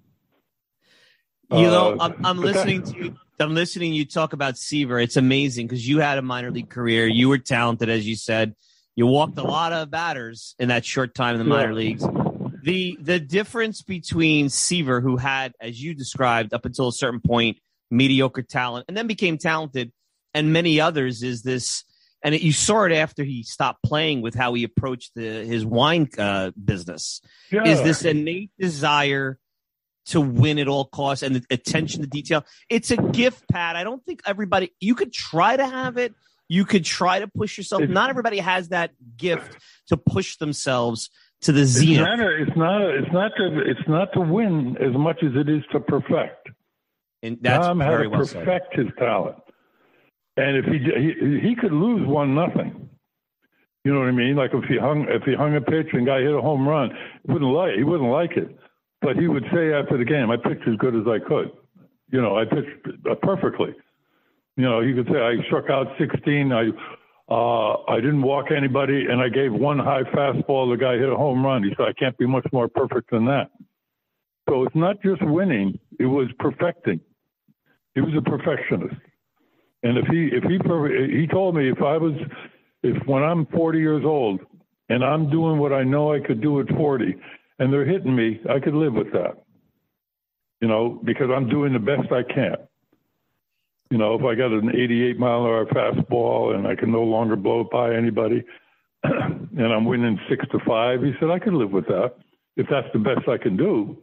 You know, I'm, I'm listening to you. I'm listening to you talk about Seaver. It's amazing because you had a minor league career. You were talented, as you said. You walked a lot of batters in that short time in the minor leagues. The the difference between Seaver, who had, as you described, up until a certain point, mediocre talent, and then became talented, and many others, is this. And it, you saw it after he stopped playing with how he approached the, his wine uh, business. Yeah. Is this innate desire to win at all costs and the attention to detail? It's a gift, Pat. I don't think everybody, you could try to have it. You could try to push yourself. It's, not everybody has that gift to push themselves to the zenith. It's not, a, it's not, a, it's not to, it's not to win as much as it is to perfect. And that's Tom very had to well perfect said. his talent. And if he, he, he could lose one, nothing. You know what I mean? Like if he hung, if he hung a pitch and guy hit a home run, he wouldn't like, he wouldn't like it. But he would say after the game, I pitched as good as I could. You know, I pitched perfectly. You know, he could say, I struck out sixteen. I uh, I didn't walk anybody, and I gave one high fastball. The guy hit a home run. He said, I can't be much more perfect than that. So it's not just winning. It was perfecting. He was a perfectionist. And if he, if he, he told me if I was, if when I'm forty years old and I'm doing what I know I could do at forty, and they're hitting me, I could live with that. You know, because I'm doing the best I can. You know, if I got an eighty-eight mile an hour fastball and I can no longer blow it by anybody, and I'm winning six to five, he said, I could live with that if that's the best I can do.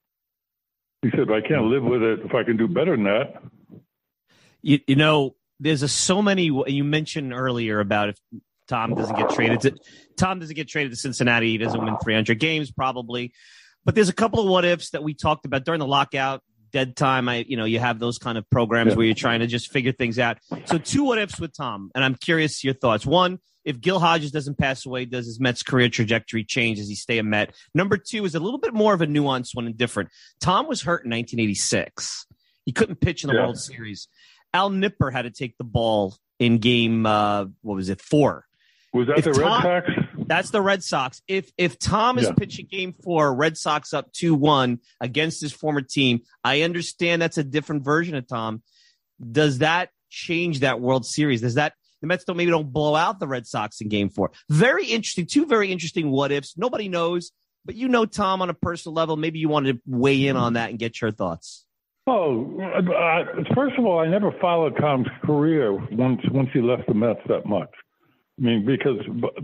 He said, I can't live with it if I can do better than that. You, you know, there's a, so many, you mentioned earlier about if Tom doesn't get traded to, Tom doesn't get traded to Cincinnati, he doesn't win three hundred games probably. But there's a couple of what ifs that we talked about during the lockout, dead time. I, you know, you have those kind of programs yeah. where you're trying to just figure things out. So two what ifs with Tom, and I'm curious your thoughts. One, if Gil Hodges doesn't pass away, does his Mets career trajectory change? Does he stay a Met? Number two is a little bit more of a nuanced one and different. Tom was hurt in nineteen eighty-six. He couldn't pitch in the yeah. World Series. Al Nipper had to take the ball in game, uh, what was it, four. Was that if the Tom, Red Sox? That's the Red Sox. If if Tom is yeah. pitching game four, Red Sox up two one against his former team, I understand that's a different version of Tom. Does that change that World Series? Does that the Mets don't maybe don't blow out the Red Sox in game four? Very interesting. Two very interesting what ifs. Nobody knows, but you know Tom on a personal level. Maybe you wanted to weigh in on that and get your thoughts. Oh, uh, first of all, I never followed Tom's career once once he left the Mets that much. I mean, because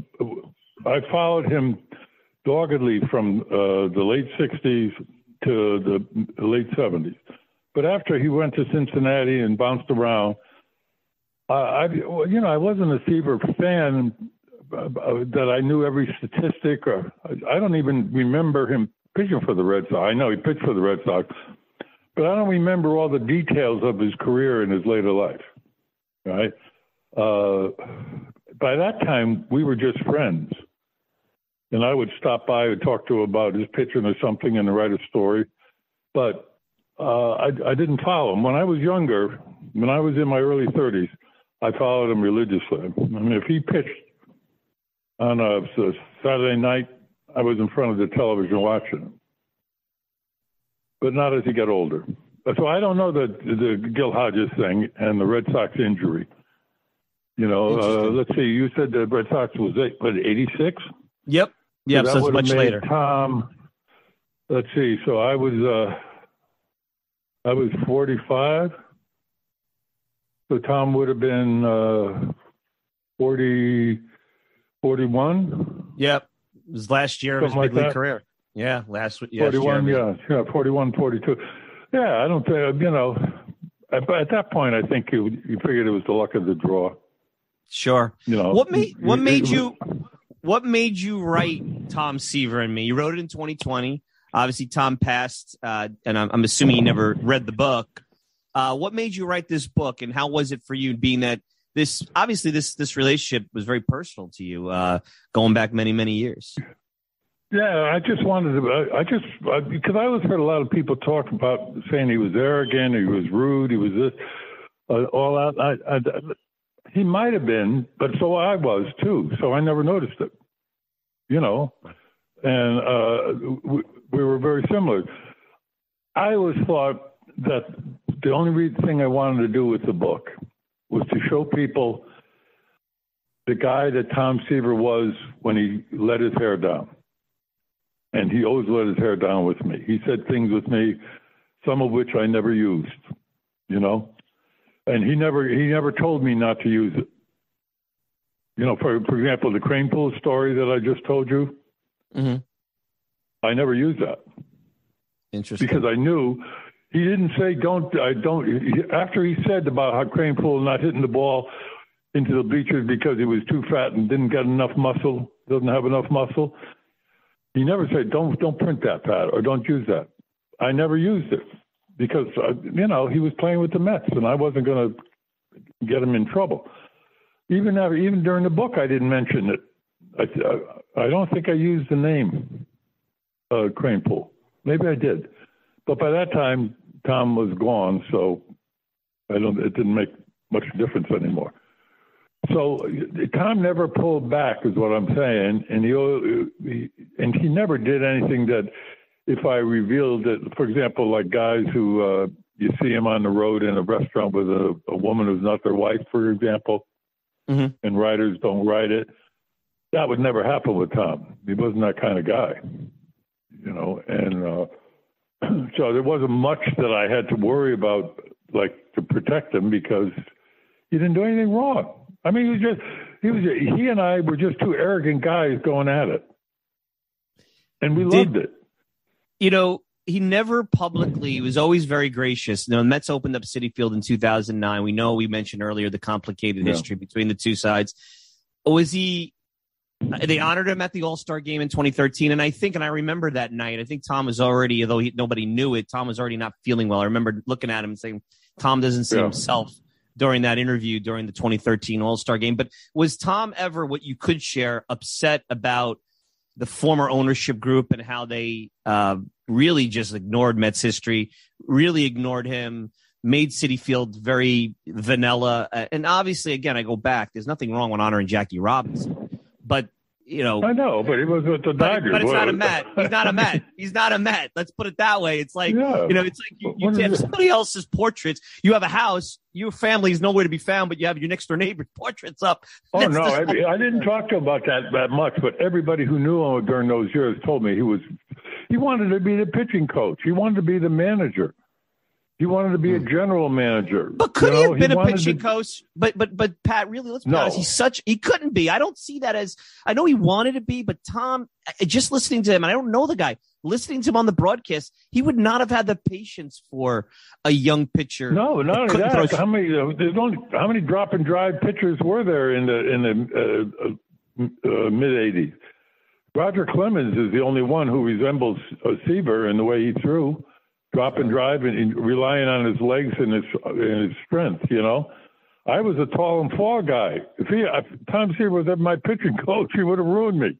I followed him doggedly from uh, the late sixties to the late seventies. But after he went to Cincinnati and bounced around, uh, I, you know, I wasn't a Seaver fan uh, that I knew every statistic. Or I don't even remember him pitching for the Red Sox. I know he pitched for the Red Sox, but I don't remember all the details of his career in his later life, right? Uh, by that time, we were just friends. And I would stop by and talk to him about his pitching or something and write a story. But uh, I, I didn't follow him. When I was younger, when I was in my early thirties, I followed him religiously. I mean, if he pitched on a, a Saturday night, I was in front of the television watching him. But not as he got older. So I don't know the, the Gil Hodges thing and the Red Sox injury. You know, uh, let's see. You said the Red Sox was eight, what, eighty-six? Yep. Yep. So, so it's much later. Tom, let's see. So I was, uh, I was forty-five. So Tom would have been uh, forty, forty-one. Yep. It was last year of his big league career. Yeah, last yeah, forty-one. Yeah, yeah, forty-one, forty-two. Yeah, I don't think you know. At, at that point, I think you you figured it was the luck of the draw. Sure. You know what made what made you what made you write Tom Seaver and Me? You wrote it in twenty twenty. Obviously, Tom passed, uh, and I'm, I'm assuming you never read the book. Uh, what made you write this book, and how was it for you? Being that this obviously this this relationship was very personal to you, uh, going back many many years. Yeah, I just wanted to. I just I, because I always heard a lot of people talk about saying he was arrogant, he was rude, he was this, uh, all that. I, I, he might have been, but so I was too. So I never noticed it, you know. And uh, we, we were very similar. I always thought that the only re- thing I wanted to do with the book was to show people the guy that Tom Seaver was when he let his hair down. And he always let his hair down with me. He said things with me, some of which I never used, you know. And he never he never told me not to use it. You know, for for example, the Kranepool story that I just told you, mm-hmm. I never used that. Interesting. Because I knew he didn't say don't I don't. After he said about how Kranepool not hitting the ball into the bleachers because he was too fat and didn't get enough muscle, doesn't have enough muscle. He never said, don't don't print that, Pat, or don't use that. I never used it because, uh, you know, he was playing with the Mets, and I wasn't going to get him in trouble. Even after, even during the book, I didn't mention it. I, I don't think I used the name uh, Kranepool. Maybe I did. But by that time, Tom was gone, so I don't. it didn't make much difference anymore. So Tom never pulled back, is what I'm saying, and he, he and he never did anything that, if I revealed it, for example, like guys who uh, you see him on the road in a restaurant with a, a woman who's not their wife, for example, mm-hmm. and writers don't write it. That would never happen with Tom. He wasn't that kind of guy. you know, and uh, so there wasn't much that I had to worry about, like to protect him, because he didn't do anything wrong. I mean, he was just he was he and I were just two arrogant guys going at it, and we Did, loved it. You know, he never publicly, he was always very gracious. You know, the Mets opened up Citi Field in two thousand nine. We know, we mentioned earlier, the complicated yeah. history between the two sides. Was he, they honored him at the All-Star game in twenty thirteen. And I think, and I remember that night, I think Tom was already, although he, nobody knew it, Tom was already not feeling well. I remember looking at him and saying, Tom doesn't see yeah. himself during that interview during the twenty thirteen All-Star game. But was Tom ever, what you could share, upset about the former ownership group and how they uh, really just ignored Mets history, really ignored him, made Citi Field very vanilla? Uh, and obviously, again, I go back, there's nothing wrong with honoring Jackie Robinson. But, you know. I know, but he was with the Dodgers. But, but it's not a Met. He's not a Met. He's not a Met. Let's put it that way. It's like, yeah. you know, it's like you, you have somebody else's portraits. You have a house. Your family is nowhere to be found, but you have your next door neighbor's portraits up. Oh, That's no, just... I, I didn't talk to him about that that much, but everybody who knew him during those years told me he was, he wanted to be the pitching coach. He wanted to be the manager. He wanted to be a general manager. But could you he know, have been he a pitching to... coach? But but but Pat, really, let's be no. honest. He's such he couldn't be. I don't see that as. I know he wanted to be, but Tom, just listening to him, and I don't know the guy. Listening to him on the broadcast, he would not have had the patience for a young pitcher. No, not only that. Throw... How many? Uh, there's only how many drop and drive pitchers were there in the in the uh, uh, uh, mid eighties? Roger Clemens is the only one who resembles uh, Seaver in the way he threw. Drop and drive and, and relying on his legs and his and his strength, you know. I was a tall and fall guy. If he, if Tom Seaver was ever my pitching coach, he would have ruined me.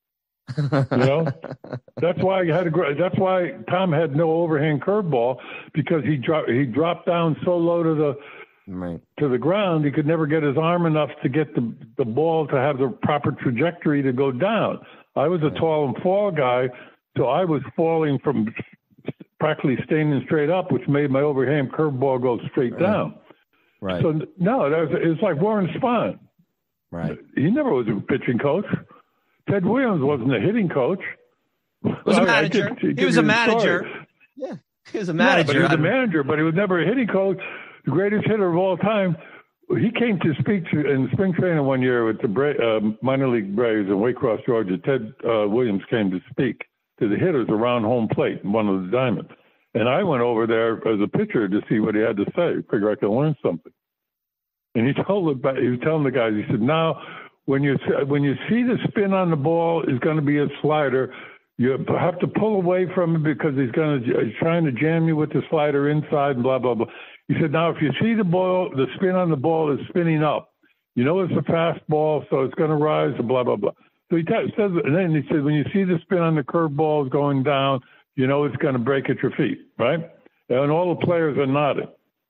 You know, that's why I had a, That's why Tom had no overhand curveball, because he dropped he dropped down so low to the right. to the ground he could never get his arm enough to get the the ball to have the proper trajectory to go down. I was a tall and fall guy, so I was falling from practically standing straight up, which made my overhand curveball go straight right. down. Right. So no, that was, it was like Warren Spahn. Right. He never was a pitching coach. Ted Williams wasn't a hitting coach. He was a manager. I, I he was a manager. Yeah, he was a manager. Yeah, but he was a manager, but he was never a hitting coach. The greatest hitter of all time. He came to speak to, in spring training one year with the Bra- uh, minor league Braves in Waycross, Georgia. Ted uh, Williams came to speak to the hitters around home plate in one of the diamonds. And I went over there as a pitcher to see what he had to say. Figure I could learn something. And he told the, he was telling the guys, he said, now, when you when you see the spin on the ball is going to be a slider, you have to pull away from him because he's going to he's trying to jam you with the slider inside and blah, blah, blah. He said, now, if you see the ball, the spin on the ball is spinning up. You know it's a fastball, so it's going to rise and blah, blah, blah. So he t- says, and then he said, when you see the spin on the curveball going down, you know it's going to break at your feet, right? And all the players are nodding.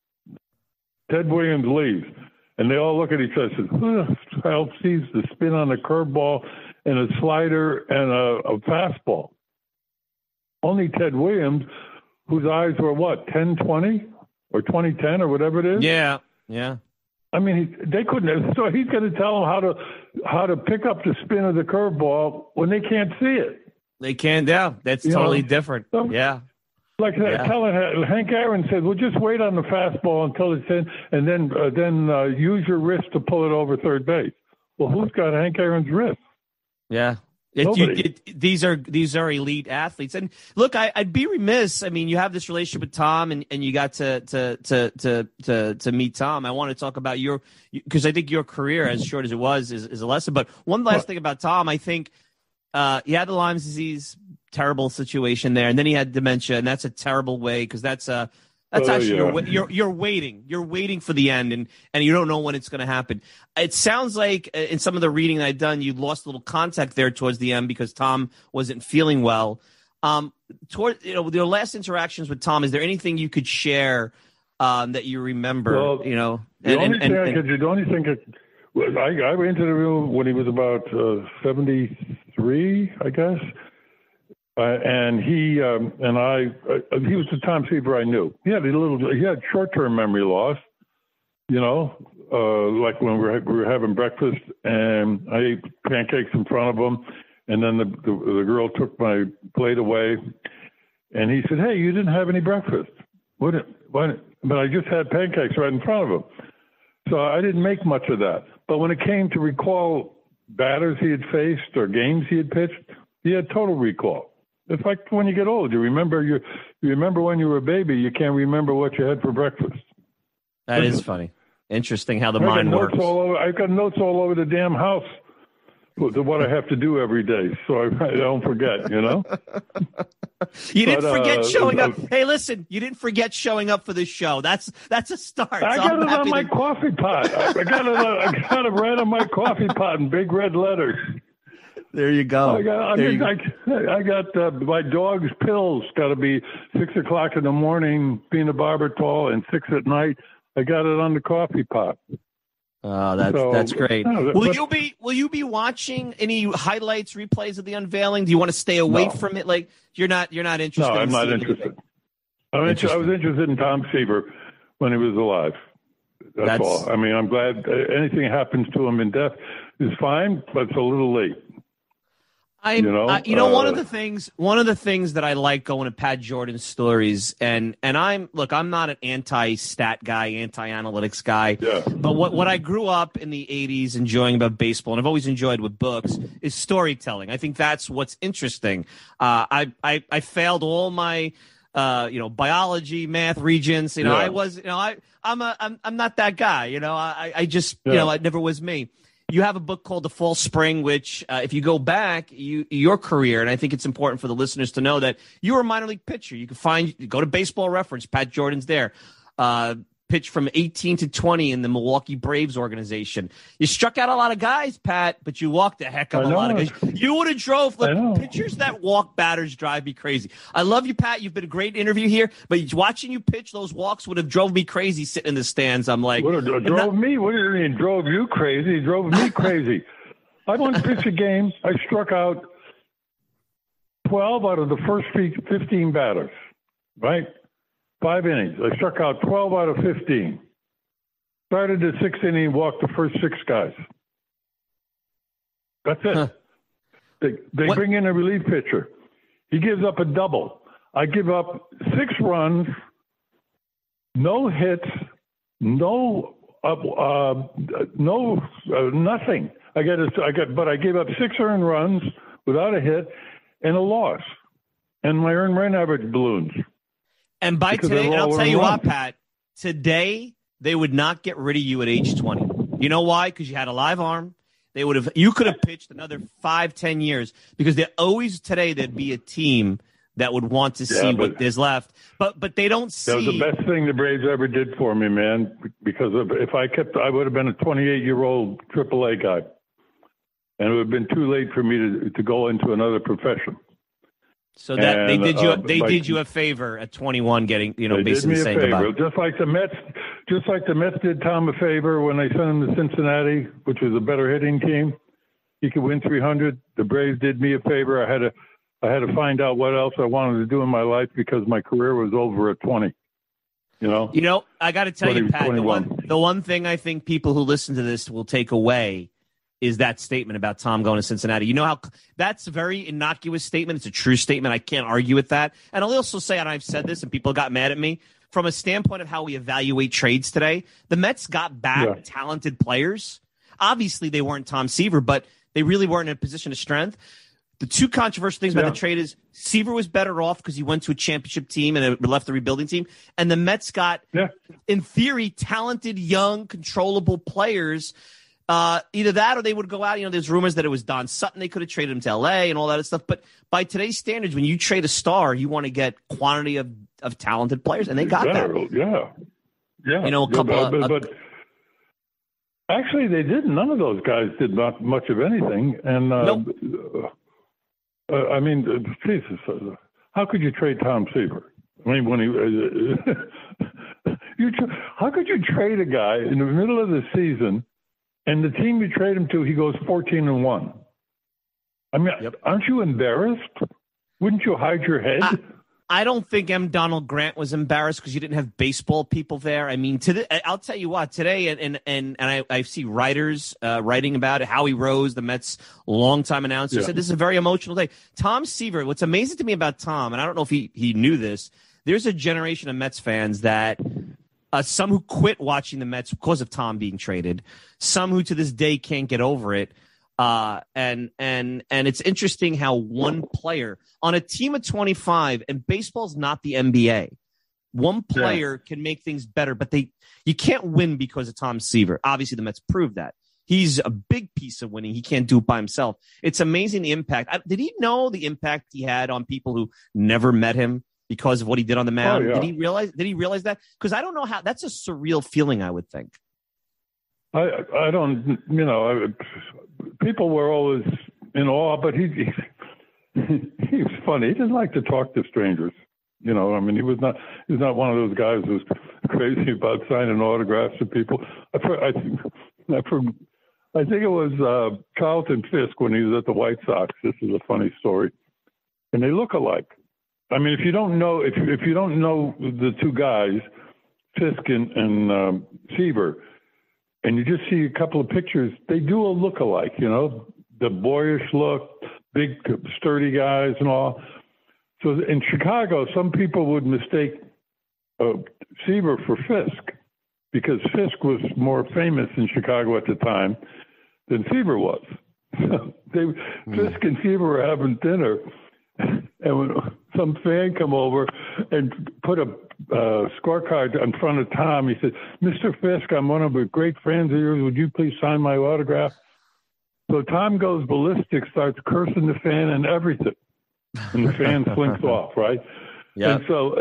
Ted Williams leaves, and they all look at each other and say, who the hell sees the spin on a curveball and a slider and a, a fastball? Only Ted Williams, whose eyes were what, ten twenty or twenty ten or whatever it is? Yeah, yeah. I mean, he, they couldn't. So he's going to tell them how to how to pick up the spin of the curveball when they can't see it. They can't. Yeah, that's you totally know? different. So, yeah. Like yeah. telling Hank Aaron said, well, just wait on the fastball until it's in, and then uh, then uh, use your wrist to pull it over third base. Well, who's got Hank Aaron's wrist? Yeah. It, you, it, these are these are elite athletes, and look, I, I'd be remiss. I mean, you have this relationship with Tom, and, and you got to to, to to to to meet Tom. I want to talk about your because I think your career, as short as it was, is, is a lesson. But one last thing about Tom, I think uh, he had the Lyme's disease, terrible situation there, and then he had dementia, and that's a terrible way because that's a That's oh, actually yeah. you're, you're you're waiting. You're waiting for the end, and, and you don't know when it's going to happen. It sounds like in some of the reading I've done, you lost a little contact there towards the end because Tom wasn't feeling well. Um, toward you know your last interactions with Tom, is there anything you could share um, that you remember? Well, you know, the and, only and, thing and, I could, the only thing I, I went into the room when he was about uh, seventy-three, I guess. Uh, and he um, and I, uh, he was the Tom Seaver I knew. He had a little, he had short-term memory loss, you know, uh, like when we were, we were having breakfast and I ate pancakes in front of him, And then the, the the girl took my plate away, and he said, "Hey, you didn't have any breakfast." What? What? But I just had pancakes right in front of him, so I didn't make much of that. But when it came to recall batters he had faced or games he had pitched, he had total recall. It's like when you get old, you remember you you remember when you were a baby, you can't remember what you had for breakfast. That is funny. Interesting how the I mind got works. Notes all over, I've got notes all over the damn house with what I have to do every day, so I, I don't forget, you know? You didn't But, forget uh, showing up. uh, Hey, listen, you didn't forget showing up for this show. That's that's a start. I So got I'm it happy on my to- coffee pot. I got it. On, I got it right on my coffee pot in big red letters. There you go. I got. I, There mean, you- I, I got uh, my dog's pills. Got to be six o'clock in the morning, peanut barbital, and six at night. I got it on the coffee pot. Oh, that's So, that's great. no, Will but- you be Will you be watching any highlights, replays of the unveiling? Do you want to stay away No. from it? Like you're not you're not No, interested. I'm in not seeing interested. anything? I'm inter- I was Interesting. interested in Tom Seaver when he was alive. That's, That's- all. I mean, I'm glad uh, anything happens to him in death is fine, but it's a little late. I, You know, uh, you know, one of uh, the things, one of the things that I like going to Pat Jordan's stories, and and I'm look, I'm not an anti-stat guy, anti-analytics guy, Yeah. but what what I grew up in the eighties enjoying about baseball, and I've always enjoyed with books, is storytelling. I think that's what's interesting. Uh, I, I I failed all my, uh, you know, biology, math, regents. You know, Yeah. I was, you know, I I'm a I'm I'm not that guy. You know, I I just you Yeah. know, it never was me. You have a book called The False Spring, which, uh, if you go back, you your career, and I think it's important for the listeners to know that you were a minor league pitcher. You can find, go to Baseball Reference, Pat Jordan's there. Uh, pitched from eighteen to twenty in the Milwaukee Braves organization. You struck out a lot of guys, Pat, but you walked a heck of I a lot of know. guys. You would have drove. I know. Look, pitchers that walk batters drive me crazy. I love you, Pat. You've been a great interview here, but watching you pitch those walks would have drove me crazy sitting in the stands. I'm like, What, drove not- me? What do you mean? Drove you crazy? Drove me crazy. I won pitch a game. I struck out twelve out of the first fifteen batters, right? Five innings. I struck out twelve out of fifteen. Started the sixth inning, walked the first six guys. That's it. Huh. They, they What- bring in a relief pitcher. He gives up a double. I give up six runs, no hits, no, uh, uh, no, uh, nothing. I get, a, I got, but I gave up six earned runs without a hit and a loss, and my earned run average balloons. And by Because today, they're and I'll all tell you run. what, Pat, today they would not get rid of you at age twenty. You know why? Because you had a live arm. They would have. You could have pitched another five, ten years because they always today there'd be a team that would want to see Yeah, what but- there's left, but but they don't see. That was the best thing the Braves ever did for me, man. Because of, if I kept, I would have been a twenty-eight-year-old triple A guy, and it would have been too late for me to to go into another profession. So that they And, did you uh, they like- did you a favor at twenty-one, getting you know They did basically me a saying favor, goodbye. just like the Mets, just like the Mets did Tom a favor when they sent him to Cincinnati, which was a better hitting team. He could win three hundred. The Braves did me a favor. I had to, I had to find out what else I wanted to do in my life because my career was over at twenty. You know. You know, I got to tell When he you, was Pat, the twenty-one. one the one thing I think people who listen to this will take away is that statement about Tom going to Cincinnati. You know how that's a very innocuous statement. It's a true statement. I can't argue with that. And I'll also say, and I've said this, and people got mad at me, from a standpoint of how we evaluate trades today, the Mets got back Yeah. talented players. Obviously, they weren't Tom Seaver, but they really weren't in a position of strength. The two controversial things about Yeah. the trade is Seaver was better off because he went to a championship team and it left the rebuilding team. And the Mets got, Yeah. in theory, talented, young, controllable players. Uh, either that or they would go out. You know, there's rumors that it was Don Sutton. They could have traded him to L A and all that other stuff. But by today's standards, when you trade a star, you want to get quantity of, of talented players, and they got yeah, that. Yeah. Yeah. You know, a Yeah, couple but, of- but, but actually, they didn't. None of those guys did not much of anything. And uh, Nope. uh, I mean, uh, Jesus, uh, how could you trade Tom Seaver? I mean, when he, uh, you, tra- how could you trade a guy in the middle of the season, and the team you trade him to, he goes fourteen and one? I mean, Yep. aren't you embarrassed? Wouldn't you hide your head? I- I don't think M. Donald Grant was embarrassed because you didn't have baseball people there. I mean, to the, I'll tell you what, today, and and and, and I, I see writers uh, writing about it. Howie Rose, the Mets' longtime announcer, yeah. said this is a very emotional day. Tom Seaver, what's amazing to me about Tom, and I don't know if he, he knew this, there's a generation of Mets fans that uh, some who quit watching the Mets because of Tom being traded, some who to this day can't get over it. Uh, and, and, and it's interesting how one player on a team of twenty-five, and baseball's not the N B A, one player yeah. can make things better, but they, you can't win because of Tom Seaver. Obviously the Mets proved that. He's a big piece of winning. He can't do it by himself. It's amazing the impact. I, did he know the impact he had on people who never met him because of what he did on the mound? Oh, yeah. Did he realize, did he realize that? Cause I don't know how, that's a surreal feeling, I would think. I, I don't, you know, I, people were always in awe, but he, he he was funny. He didn't like to talk to strangers. You know, I mean, he was not he was not one of those guys who was crazy about signing autographs to people. I I, I, I think it was uh, Carlton Fisk when he was at the White Sox. This is a funny story, and they look alike. I mean, if you don't know if if you don't know the two guys, Fisk and, and um, Seaver, and you just see a couple of pictures, they do a look-alike, you know, the boyish look, big, sturdy guys and all. So in Chicago, some people would mistake uh, Seaver for Fisk because Fisk was more famous in Chicago at the time than Seaver was. they, mm. Fisk and Seaver were having dinner, and when some fan come over and put a uh, scorecard in front of Tom, he said, "Mister Fisk, I'm one of the great friends of yours. Would you please sign my autograph?" So Tom goes ballistic, starts cursing the fan and everything. And the fan slinks off, right? Yeah. And so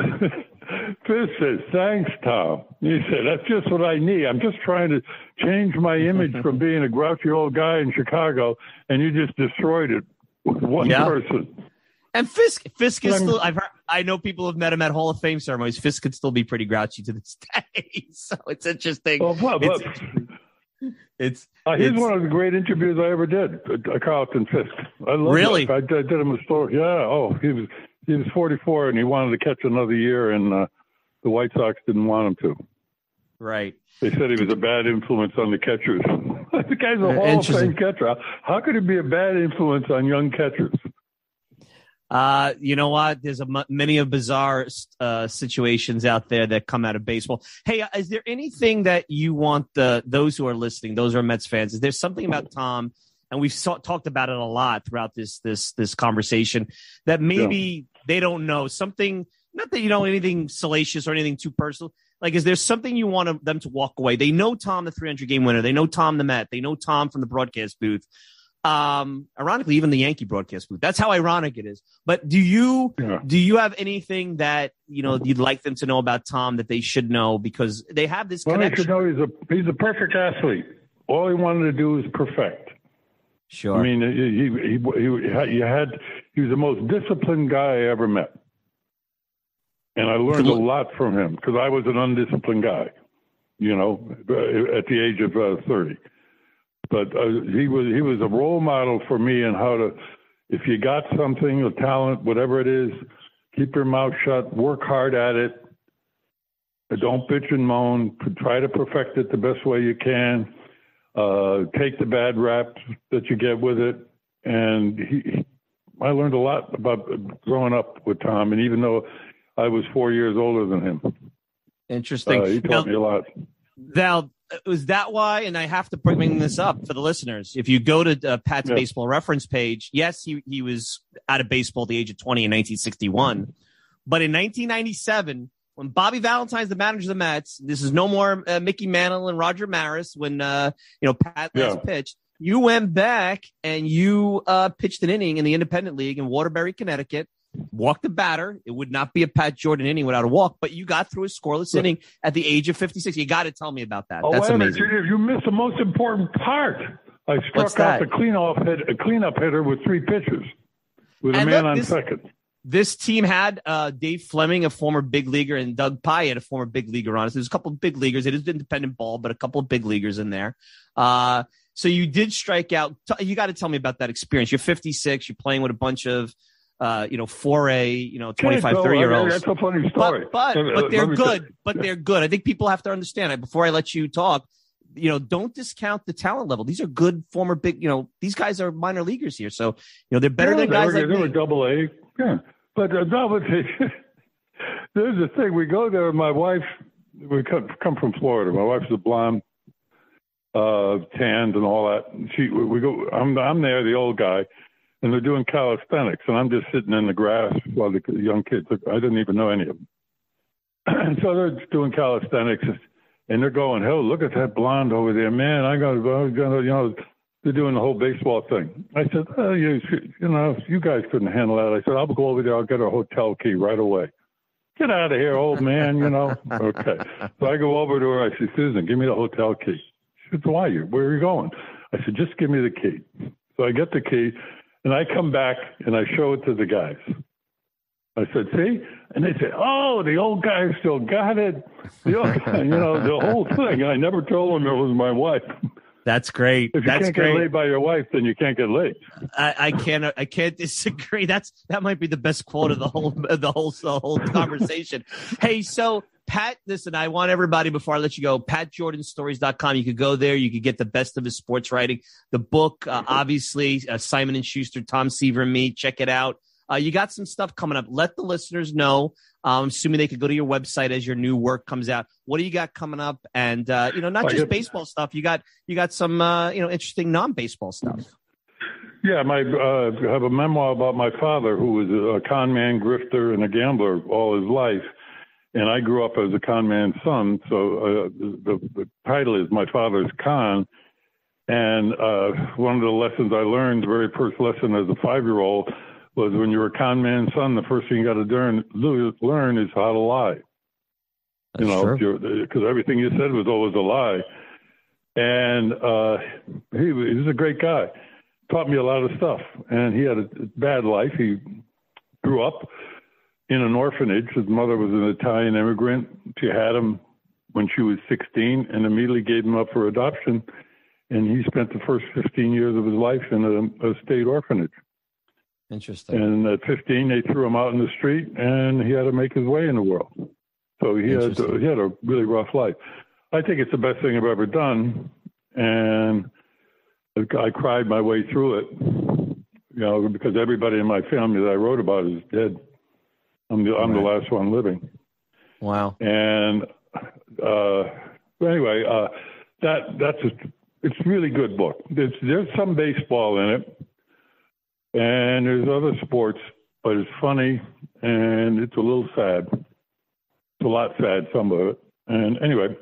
Fisk says, "Thanks, Tom." He said, "That's just what I need. I'm just trying to change my image from being a grouchy old guy in Chicago, and you just destroyed it with one yeah. person." And Fisk, Fisk is still, I've heard, I know people have met him at Hall of Fame ceremonies. Fisk could still be pretty grouchy to this day. So it's interesting. Well, well, it's, but, it's, uh, he's it's, one of the great interviews I ever did, uh, Carlton Fisk. I love Really? I, I did him a story. Yeah. Oh, he was, he was forty-four and he wanted to catch another year, and uh, the White Sox didn't want him to. Right. They said he was a bad influence on the catchers. The guy's a Hall of Fame catcher. How could he be a bad influence on young catchers? Uh, you know what? There's a m- many of bizarre uh, situations out there that come out of baseball. Hey, is there anything that you want the those who are listening, those who are Mets fans? Is there something about Tom, and we've saw, talked about it a lot throughout this this this conversation, that maybe yeah. they don't know something? Not that you know anything salacious or anything too personal. Like, is there something you want them to walk away? They know Tom, the three hundred game winner. They know Tom, the Met. They know Tom from the broadcast booth. Um, ironically, even the Yankee broadcast booth. That's how ironic it is. But do you yeah. do you have anything that you know you'd like them to know about Tom that they should know, because they have this well, connection? Well, they should know he's a he's a perfect athlete. All he wanted to do is perfect. Sure. I mean, he he he, he, he had he was the most disciplined guy I ever met, and I learned a lot from him because I was an undisciplined guy, you know, at the age of uh, thirty. But uh, he was he was a role model for me in how to, if you got something, a talent, whatever it is, keep your mouth shut, work hard at it, don't bitch and moan, try to perfect it the best way you can, uh, take the bad rap that you get with it. And he, I learned a lot about growing up with Tom, and even though I was four years older than him. Interesting. Uh, he taught now, me a lot. Val, was that why, and I have to bring this up for the listeners, if you go to uh, Pat's yeah. baseball reference page, yes, he, he was out of baseball at the age of twenty in nineteen sixty-one. But in nineteen ninety-seven, when Bobby Valentine's the manager of the Mets, this is no more uh, Mickey Mantle and Roger Maris when, uh, you know, Pat last yeah. pitched. You went back and you uh, pitched an inning in the Independent League in Waterbury, Connecticut. Walked the batter. It would not be a Pat Jordan inning without a walk, but you got through a scoreless inning at the age of fifty-six. You got to tell me about that. Oh, That's amazing. You, you missed the most important part. I struck out the cleanup hit, a cleanup hitter with three pitches with and a man look, on this, second. This team had uh, Dave Fleming, a former big leaguer, and Doug Pyatt, a former big leaguer on it. There's a couple of big leaguers. It is independent ball, but a couple of big leaguers in there. Uh, so you did strike out. You got to tell me about that experience. You're fifty-six. You're playing with a bunch of uh, you know, four A, you know, twenty-five, so, thirty year olds. That's a funny story. But, but, uh, but they're good. Say. But they're good. I think people have to understand it. Before I let you talk, you know, don't discount the talent level. These are good former big, you know, these guys are minor leaguers here. So, you know, they're better yeah, than guys they were, like they me. were double A. Yeah. But uh, no, but there's the thing. We go there. My wife, we come, come from Florida. My wife's a blonde, uh, tanned and all that. She, we go, I'm, I'm there, the old guy, and they're doing calisthenics. And I'm just sitting in the grass while the young kids, I didn't even know any of them. And so they're doing calisthenics. And they're going, hell, look at that blonde over there, man. I got to, you know, they're doing the whole baseball thing. I said, oh, you, you know, you guys couldn't handle that. I said, I'll go over there. I'll get a hotel key right away. Get out of here, old man, you know. Okay. So I go over to her. I said, Susan, give me the hotel key. She said, why? Where are you going? I said, just give me the key. So I get the key, and I come back, and I show it to the guys. I said, see? And they said, oh, the old guy still got it. The old guy, you know, the whole thing. I never told him it was my wife. That's great. If you That's can't great. get laid by your wife, then you can't get laid. I, I can't. I can't disagree. That's that might be the best quote of the whole the whole the whole conversation. Hey, so Pat, listen. I want everybody before I let you go. Pat Jordan Stories dot com. You could go there. You could get the best of his sports writing. The book, uh, obviously, uh, Simon and Schuster, Tom Seaver, and me. Check it out. Uh, you got some stuff coming up. Let the listeners know. Um, assuming they could go to your website as your new work comes out. What do you got coming up? And uh, you know, not just baseball stuff. You got you got some uh, you know interesting non-baseball stuff. Yeah, my uh, I have a memoir about my father, who was a con man, grifter, and a gambler all his life. And I grew up as a con man's son. So uh, the, the title is My Father's Con. And uh, one of the lessons I learned, the very first lesson as a five-year-old, was when you're a con man's son, the first thing you got to learn, learn is how to lie. That's you know, because everything you said was always a lie. And uh, he, he was a great guy. Taught me a lot of stuff. And he had a bad life. He grew up in an orphanage. His mother was an Italian immigrant. She had him when she was sixteen and immediately gave him up for adoption. And he spent the first fifteen years of his life in a, a state orphanage. Interesting. And at fifteen, they threw him out in the street, and he had to make his way in the world. So he had he had a really rough life. I think it's the best thing I've ever done, and I cried my way through it. You know, because everybody in my family that I wrote about is dead. I'm the I'm right. the last one living. Wow. And uh, anyway, uh, that that's a, it's a really good book. There's there's some baseball in it. And there's other sports, but it's funny and it's a little sad. It's a lot sad, some of it. And anyway,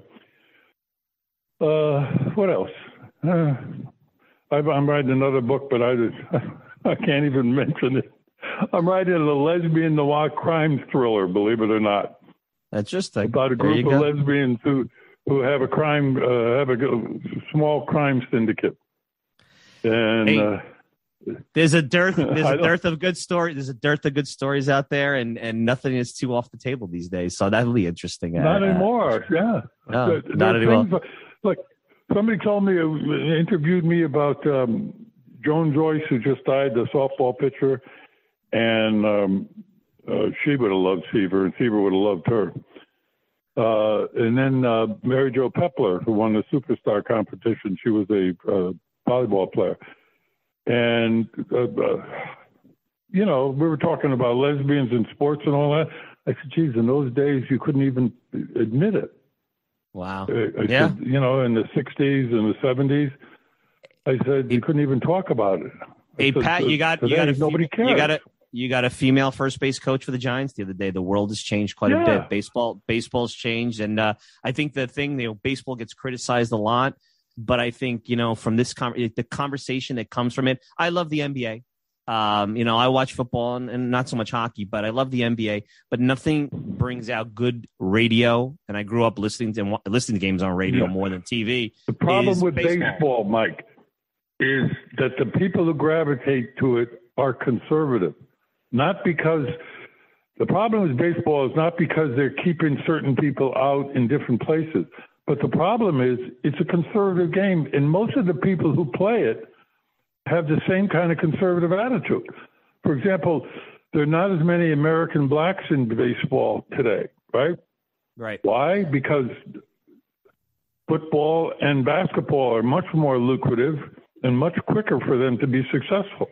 uh, what else? Uh, I'm writing another book, but I just, I can't even mention it. I'm writing a lesbian noir crime thriller, believe it or not. That's just like, about a group of lesbians who, who have a crime, uh, have a small crime syndicate. And, hey. uh, There's a dearth. There's a dearth of good stories. There's a dearth of good stories out there, and, and nothing is too off the table these days. So that'll be interesting. Not uh, anymore. Yeah. No, there, not anymore. Things, look, somebody told me, uh, interviewed me about um, Joan Joyce, who just died, the softball pitcher, and um, uh, she would have loved Seaver, and Seaver would have loved her. Uh, and then uh, Mary Jo Pepler, who won the Superstar competition, she was a uh, volleyball player. And, uh, uh, you know, we were talking about lesbians in sports and all that. I said, geez, in those days, you couldn't even admit it. Wow. I, I yeah. said, you know, in the sixties and the seventies, I said, you couldn't even talk about it. I Hey, said, Pat, you got, today, you got a, nobody cares. You got a, you got a female first base coach for the Giants the other day. The world has changed quite yeah. a bit. Baseball, baseball's changed. And uh, I think the thing, you know, baseball gets criticized a lot. But I think, you know, from this con- the conversation that comes from it, I love the N B A. Um, you know, I watch football and, and not so much hockey, but I love the N B A. But nothing brings out good radio. And I grew up listening to listening to games on radio yeah. more than T V. The problem with baseball. baseball, Mike, is that the people who gravitate to it are conservative. Not because the problem with baseball is not because they're keeping certain people out in different places. But the problem is it's a conservative game, and most of the people who play it have the same kind of conservative attitude. For example, there are not as many American blacks in baseball today, right? Right. Why? Because football and basketball are much more lucrative and much quicker for them to be successful.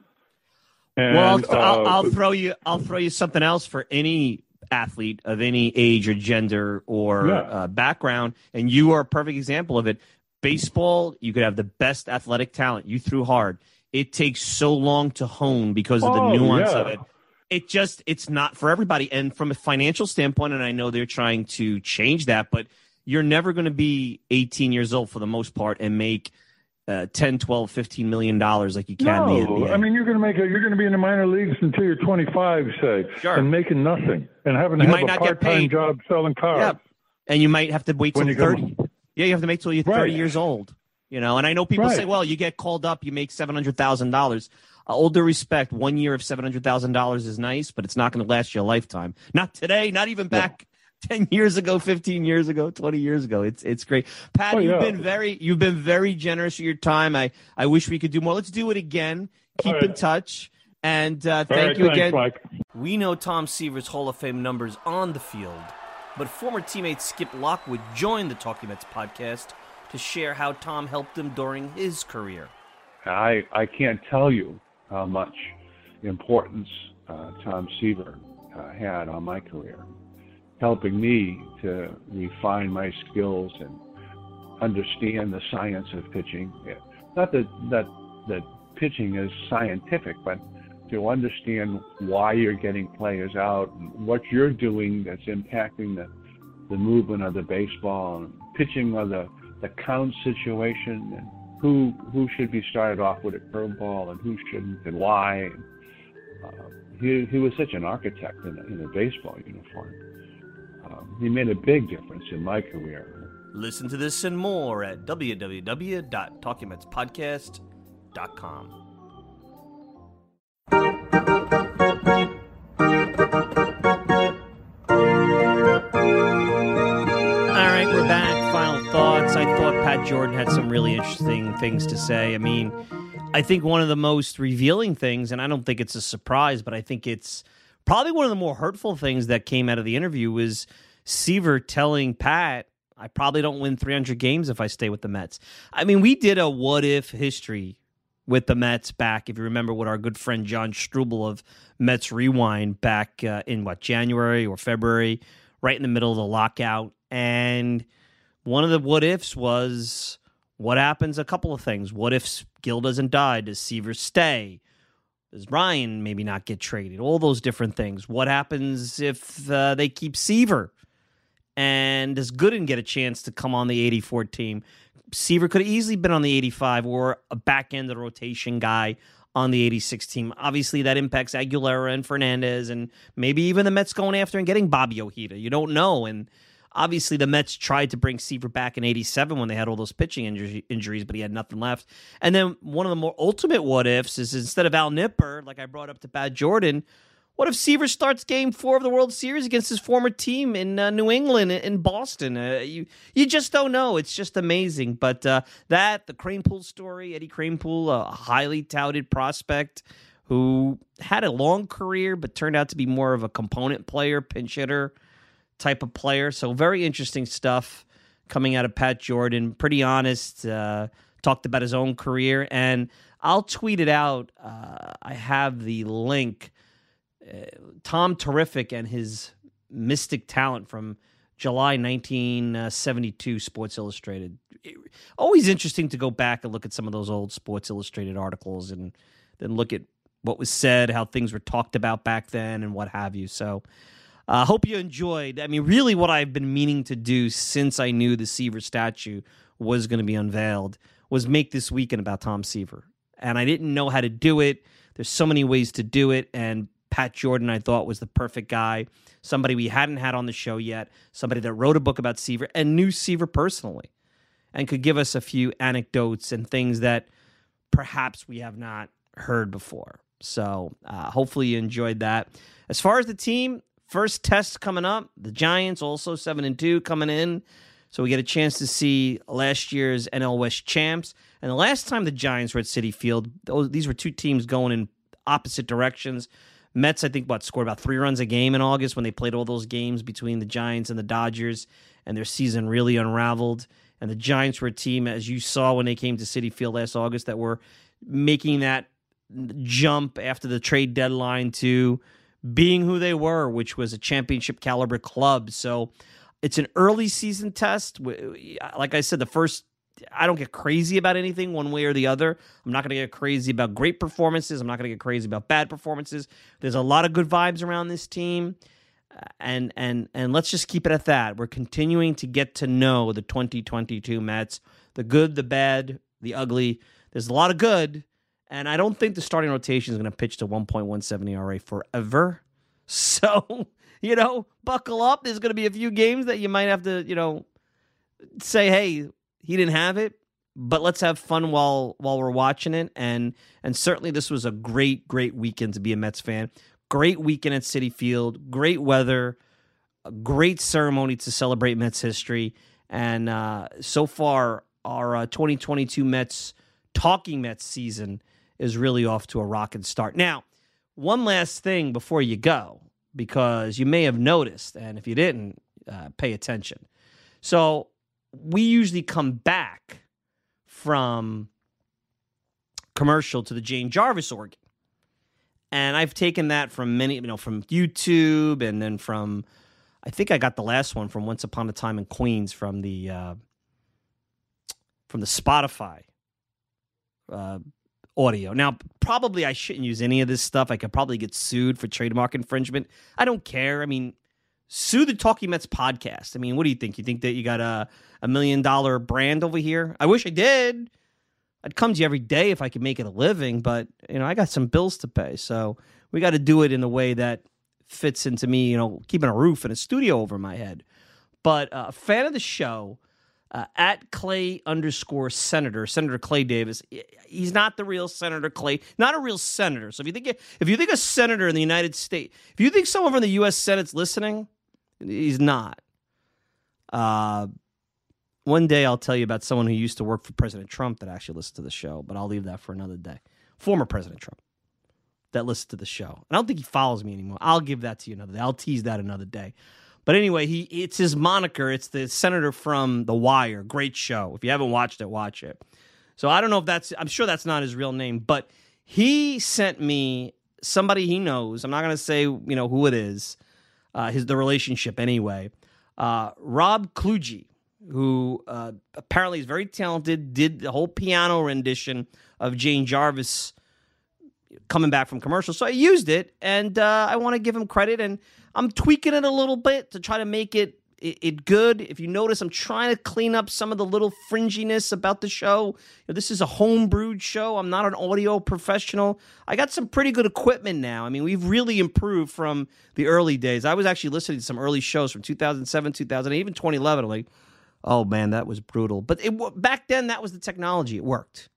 And, well, I'll, I'll, uh, I'll throw you. I'll throw you something else for any athlete of any age or gender or yeah. uh, background, and you are a perfect example of it. Baseball, you could have the best athletic talent. You threw hard. It takes so long to hone because of the oh, nuance yeah. of it. It just, it's not for everybody. And from a financial standpoint, and I know they're trying to change that, but you're never going to be eighteen years old for the most part and make uh, ten, twelve, fifteen million dollars like you can no, in the N B A. I mean, you're going to make a, you're going to be in the minor leagues until you're twenty-five, say, sure. and making nothing and having to you have might a not get part-time paid. job selling cars. Yeah. And you might have to wait till When you thirty. come- Yeah, you have to make till you're Right. thirty years old. You know, and I know people Right. say, well, you get called up, you make seven hundred thousand dollars. Uh, all due respect, one year of seven hundred thousand dollars is nice, but it's not going to last you a lifetime. Not today, not even back ten years ago, fifteen years ago, twenty years ago. It's it's great. Pat, Oh, you've yeah. been very you've been very generous with your time. I, I wish we could do more. Let's do it again. Keep All right. in touch. And uh, All thank right, you thanks, again. Mike. We know Tom Seaver's Hall of Fame numbers on the field, but former teammate Skip Lockwood joined the Talking Mets podcast to share how Tom helped him during his career. I I can't tell you how much importance uh, Tom Seaver uh, had on my career, helping me to refine my skills and understand the science of pitching. Not that that that pitching is scientific, but to understand why you're getting players out and what you're doing that's impacting the the movement of the baseball and pitching of the the count situation and who who should be started off with a curveball and who shouldn't and why. Uh, he he was such an architect in a, in a baseball uniform. Um, he made a big difference in my career. Listen to this and more at w w w dot talking mets podcast dot com. All right, we're back. Final thoughts. I thought Pat Jordan had some really interesting things to say. I mean, I think one of the most revealing things, and I don't think it's a surprise, but I think it's probably one of the more hurtful things that came out of the interview was Seaver telling Pat, I probably don't win three hundred games if I stay with the Mets. I mean, we did a what-if history with the Mets back, if you remember, with our good friend John Struble of Mets Rewind back uh, in, what, January or February, right in the middle of the lockout. And one of the what-ifs was, what happens? A couple of things. What if Gil doesn't die? Does Seaver stay? Does Ryan maybe not get traded? All those different things. What happens if uh, they keep Seaver? And does Gooden get a chance to come on the eighty-four team? Seaver could have easily been on the eighty-five or a back end of the rotation guy on the eighty-six team. Obviously, that impacts Aguilera and Fernandez and maybe even the Mets going after and getting Bobby Ojeda. You don't know. And obviously, the Mets tried to bring Seaver back in eighty-seven when they had all those pitching injury, injuries, but he had nothing left. And then one of the more ultimate what-ifs is instead of Al Nipper, like I brought up to Pat Jordan, what if Seaver starts Game Four of the World Series against his former team in uh, New England, in Boston? Uh, you you just don't know. It's just amazing. But uh, that, the Kranepool story, Eddie Kranepool, a highly touted prospect who had a long career but turned out to be more of a component player, pinch hitter type of player. So very interesting stuff coming out of Pat Jordan. Pretty honest. Uh, talked about his own career. And I'll tweet it out. Uh, I have the link. Uh, Tom Terrific and his mystic talent from July nineteen seventy-two Sports Illustrated. It, always interesting to go back and look at some of those old Sports Illustrated articles and then look at what was said, how things were talked about back then and what have you. So I uh, hope you enjoyed. I mean, really what I've been meaning to do since I knew the Seaver statue was going to be unveiled was make this weekend about Tom Seaver. And I didn't know how to do it. There's so many ways to do it, and Pat Jordan, I thought, was the perfect guy, somebody we hadn't had on the show yet, somebody that wrote a book about Seaver and knew Seaver personally and could give us a few anecdotes and things that perhaps we have not heard before. So uh, hopefully you enjoyed that. As far as the team, first test coming up, the Giants also seven and two coming in. So we get a chance to see last year's N L West champs. And the last time the Giants were at Citi Field, those, these were two teams going in opposite directions. Mets, I think, what, scored about three runs a game in August when they played all those games between the Giants and the Dodgers, and their season really unraveled. And the Giants were a team, as you saw when they came to Citi Field last August, that were making that jump after the trade deadline to being who they were, which was a championship caliber club. So it's an early season test. Like I said, the first, I don't get crazy about anything one way or the other. I'm not going to get crazy about great performances. I'm not going to get crazy about bad performances. There's a lot of good vibes around this team. And and and let's just keep it at that. We're continuing to get to know the twenty twenty-two Mets, the good, the bad, the ugly. There's a lot of good, and I don't think the starting rotation is going to pitch to one point one seven E R A forever. So, you know, buckle up. There's going to be a few games that you might have to, you know, say, hey, he didn't have it, but let's have fun while while we're watching it. And and certainly this was a great, great weekend to be a Mets fan. Great weekend at Citi Field, great weather, a great ceremony to celebrate Mets history. And uh, so far, our uh, twenty twenty-two Mets, Talking Mets season is really off to a rocket start. Now, one last thing before you go, because you may have noticed, and if you didn't, uh, pay attention. So we usually come back from commercial to the Jane Jarvis organ. And I've taken that from many, you know, from YouTube, and then from, I think I got the last one from Once Upon a Time in Queens from the uh, from the Spotify uh, audio. Now, probably I shouldn't use any of this stuff. I could probably get sued for trademark infringement. I don't care. I mean, sue the Talking Mets podcast. I mean, what do you think? You think that you got a a million dollar brand over here? I wish I did. I'd come to you every day if I could make it a living, but, you know, I got some bills to pay, so we got to do it in a way that fits into me, you know, keeping a roof and a studio over my head. But uh, a fan of the show, uh, at Clay underscore Senator, Senator Clay Davis, he's not the real Senator Clay, not a real senator. So if you think if you think a senator in the United States, if you think someone from the U S Senate's listening, he's not. Uh One day I'll tell you about someone who used to work for President Trump that actually listened to the show, but I'll leave that for another day. Former President Trump that listened to the show. I don't think he follows me anymore. I'll give that to you another day. I'll tease that another day. But anyway, he it's his moniker. It's the senator from The Wire. Great show. If you haven't watched it, watch it. So I don't know if that's, I'm sure that's not his real name, but he sent me somebody he knows. I'm not going to say, you know, who it is, uh, his the relationship anyway. Uh, Rob Kluge, who uh, apparently is very talented, did the whole piano rendition of Jane Jarvis coming back from commercial. So I used it, and uh, I want to give him credit, and I'm tweaking it a little bit to try to make it, it it good. If you notice, I'm trying to clean up some of the little fringiness about the show. You know, this is a home-brewed show. I'm not an audio professional. I got some pretty good equipment now. I mean, we've really improved from the early days. I was actually listening to some early shows from two thousand seven, two thousand eight, even twenty eleven. I'm like, oh, man, that was brutal. But it, back then, that was the technology. It worked.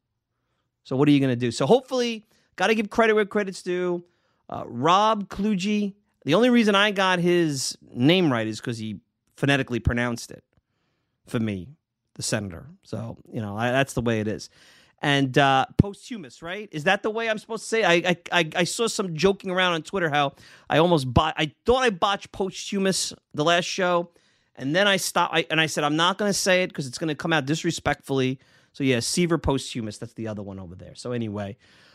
So what are you going to do? So hopefully, got to give credit where credit's due. Uh, Rob Kluge. The only reason I got his name right is because he phonetically pronounced it for me, the senator. So, you know, I, that's the way it is. And uh, posthumous, right? Is that the way I'm supposed to say it? I, I I saw some joking around on Twitter how I almost bot. I thought I botched posthumous the last show. And then I stopped, I, and I said, I'm not going to say it because it's going to come out disrespectfully. So, yeah, Seaver posthumous, that's the other one over there. So, anyway,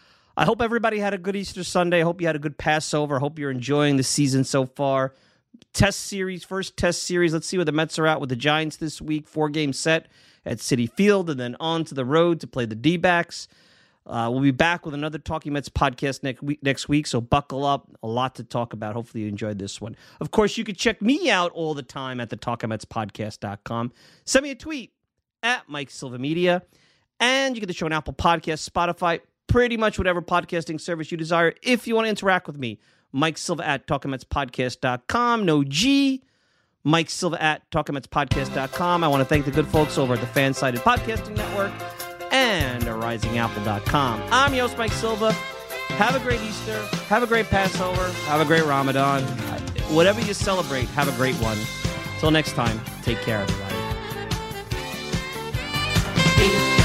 I hope everybody had a good Easter Sunday. I hope you had a good Passover. I hope you're enjoying the season so far. Test series, first test series. Let's see where the Mets are at with the Giants this week. Four-game set at Citi Field, and then on to the road to play the D-backs. Uh, we'll be back with another Talking Mets podcast next week, next week, so buckle up. A lot to talk about. Hopefully you enjoyed this one. Of course, you can check me out all the time at the talking mets podcast dot com. Send me a tweet at Mike Silva Media, and you get the show on Apple Podcasts, Spotify, pretty much whatever podcasting service you desire. If you want to interact with me, Mike Silva at talking mets podcast dot com. No G. Mike Silva at talking mets podcast dot com. I want to thank the good folks over at the Fansided Podcasting Network and rising apple dot com. I'm your host, Mike Silva. Have a great Easter. Have a great Passover. Have a great Ramadan. Whatever you celebrate, have a great one. Till next time, take care, everybody.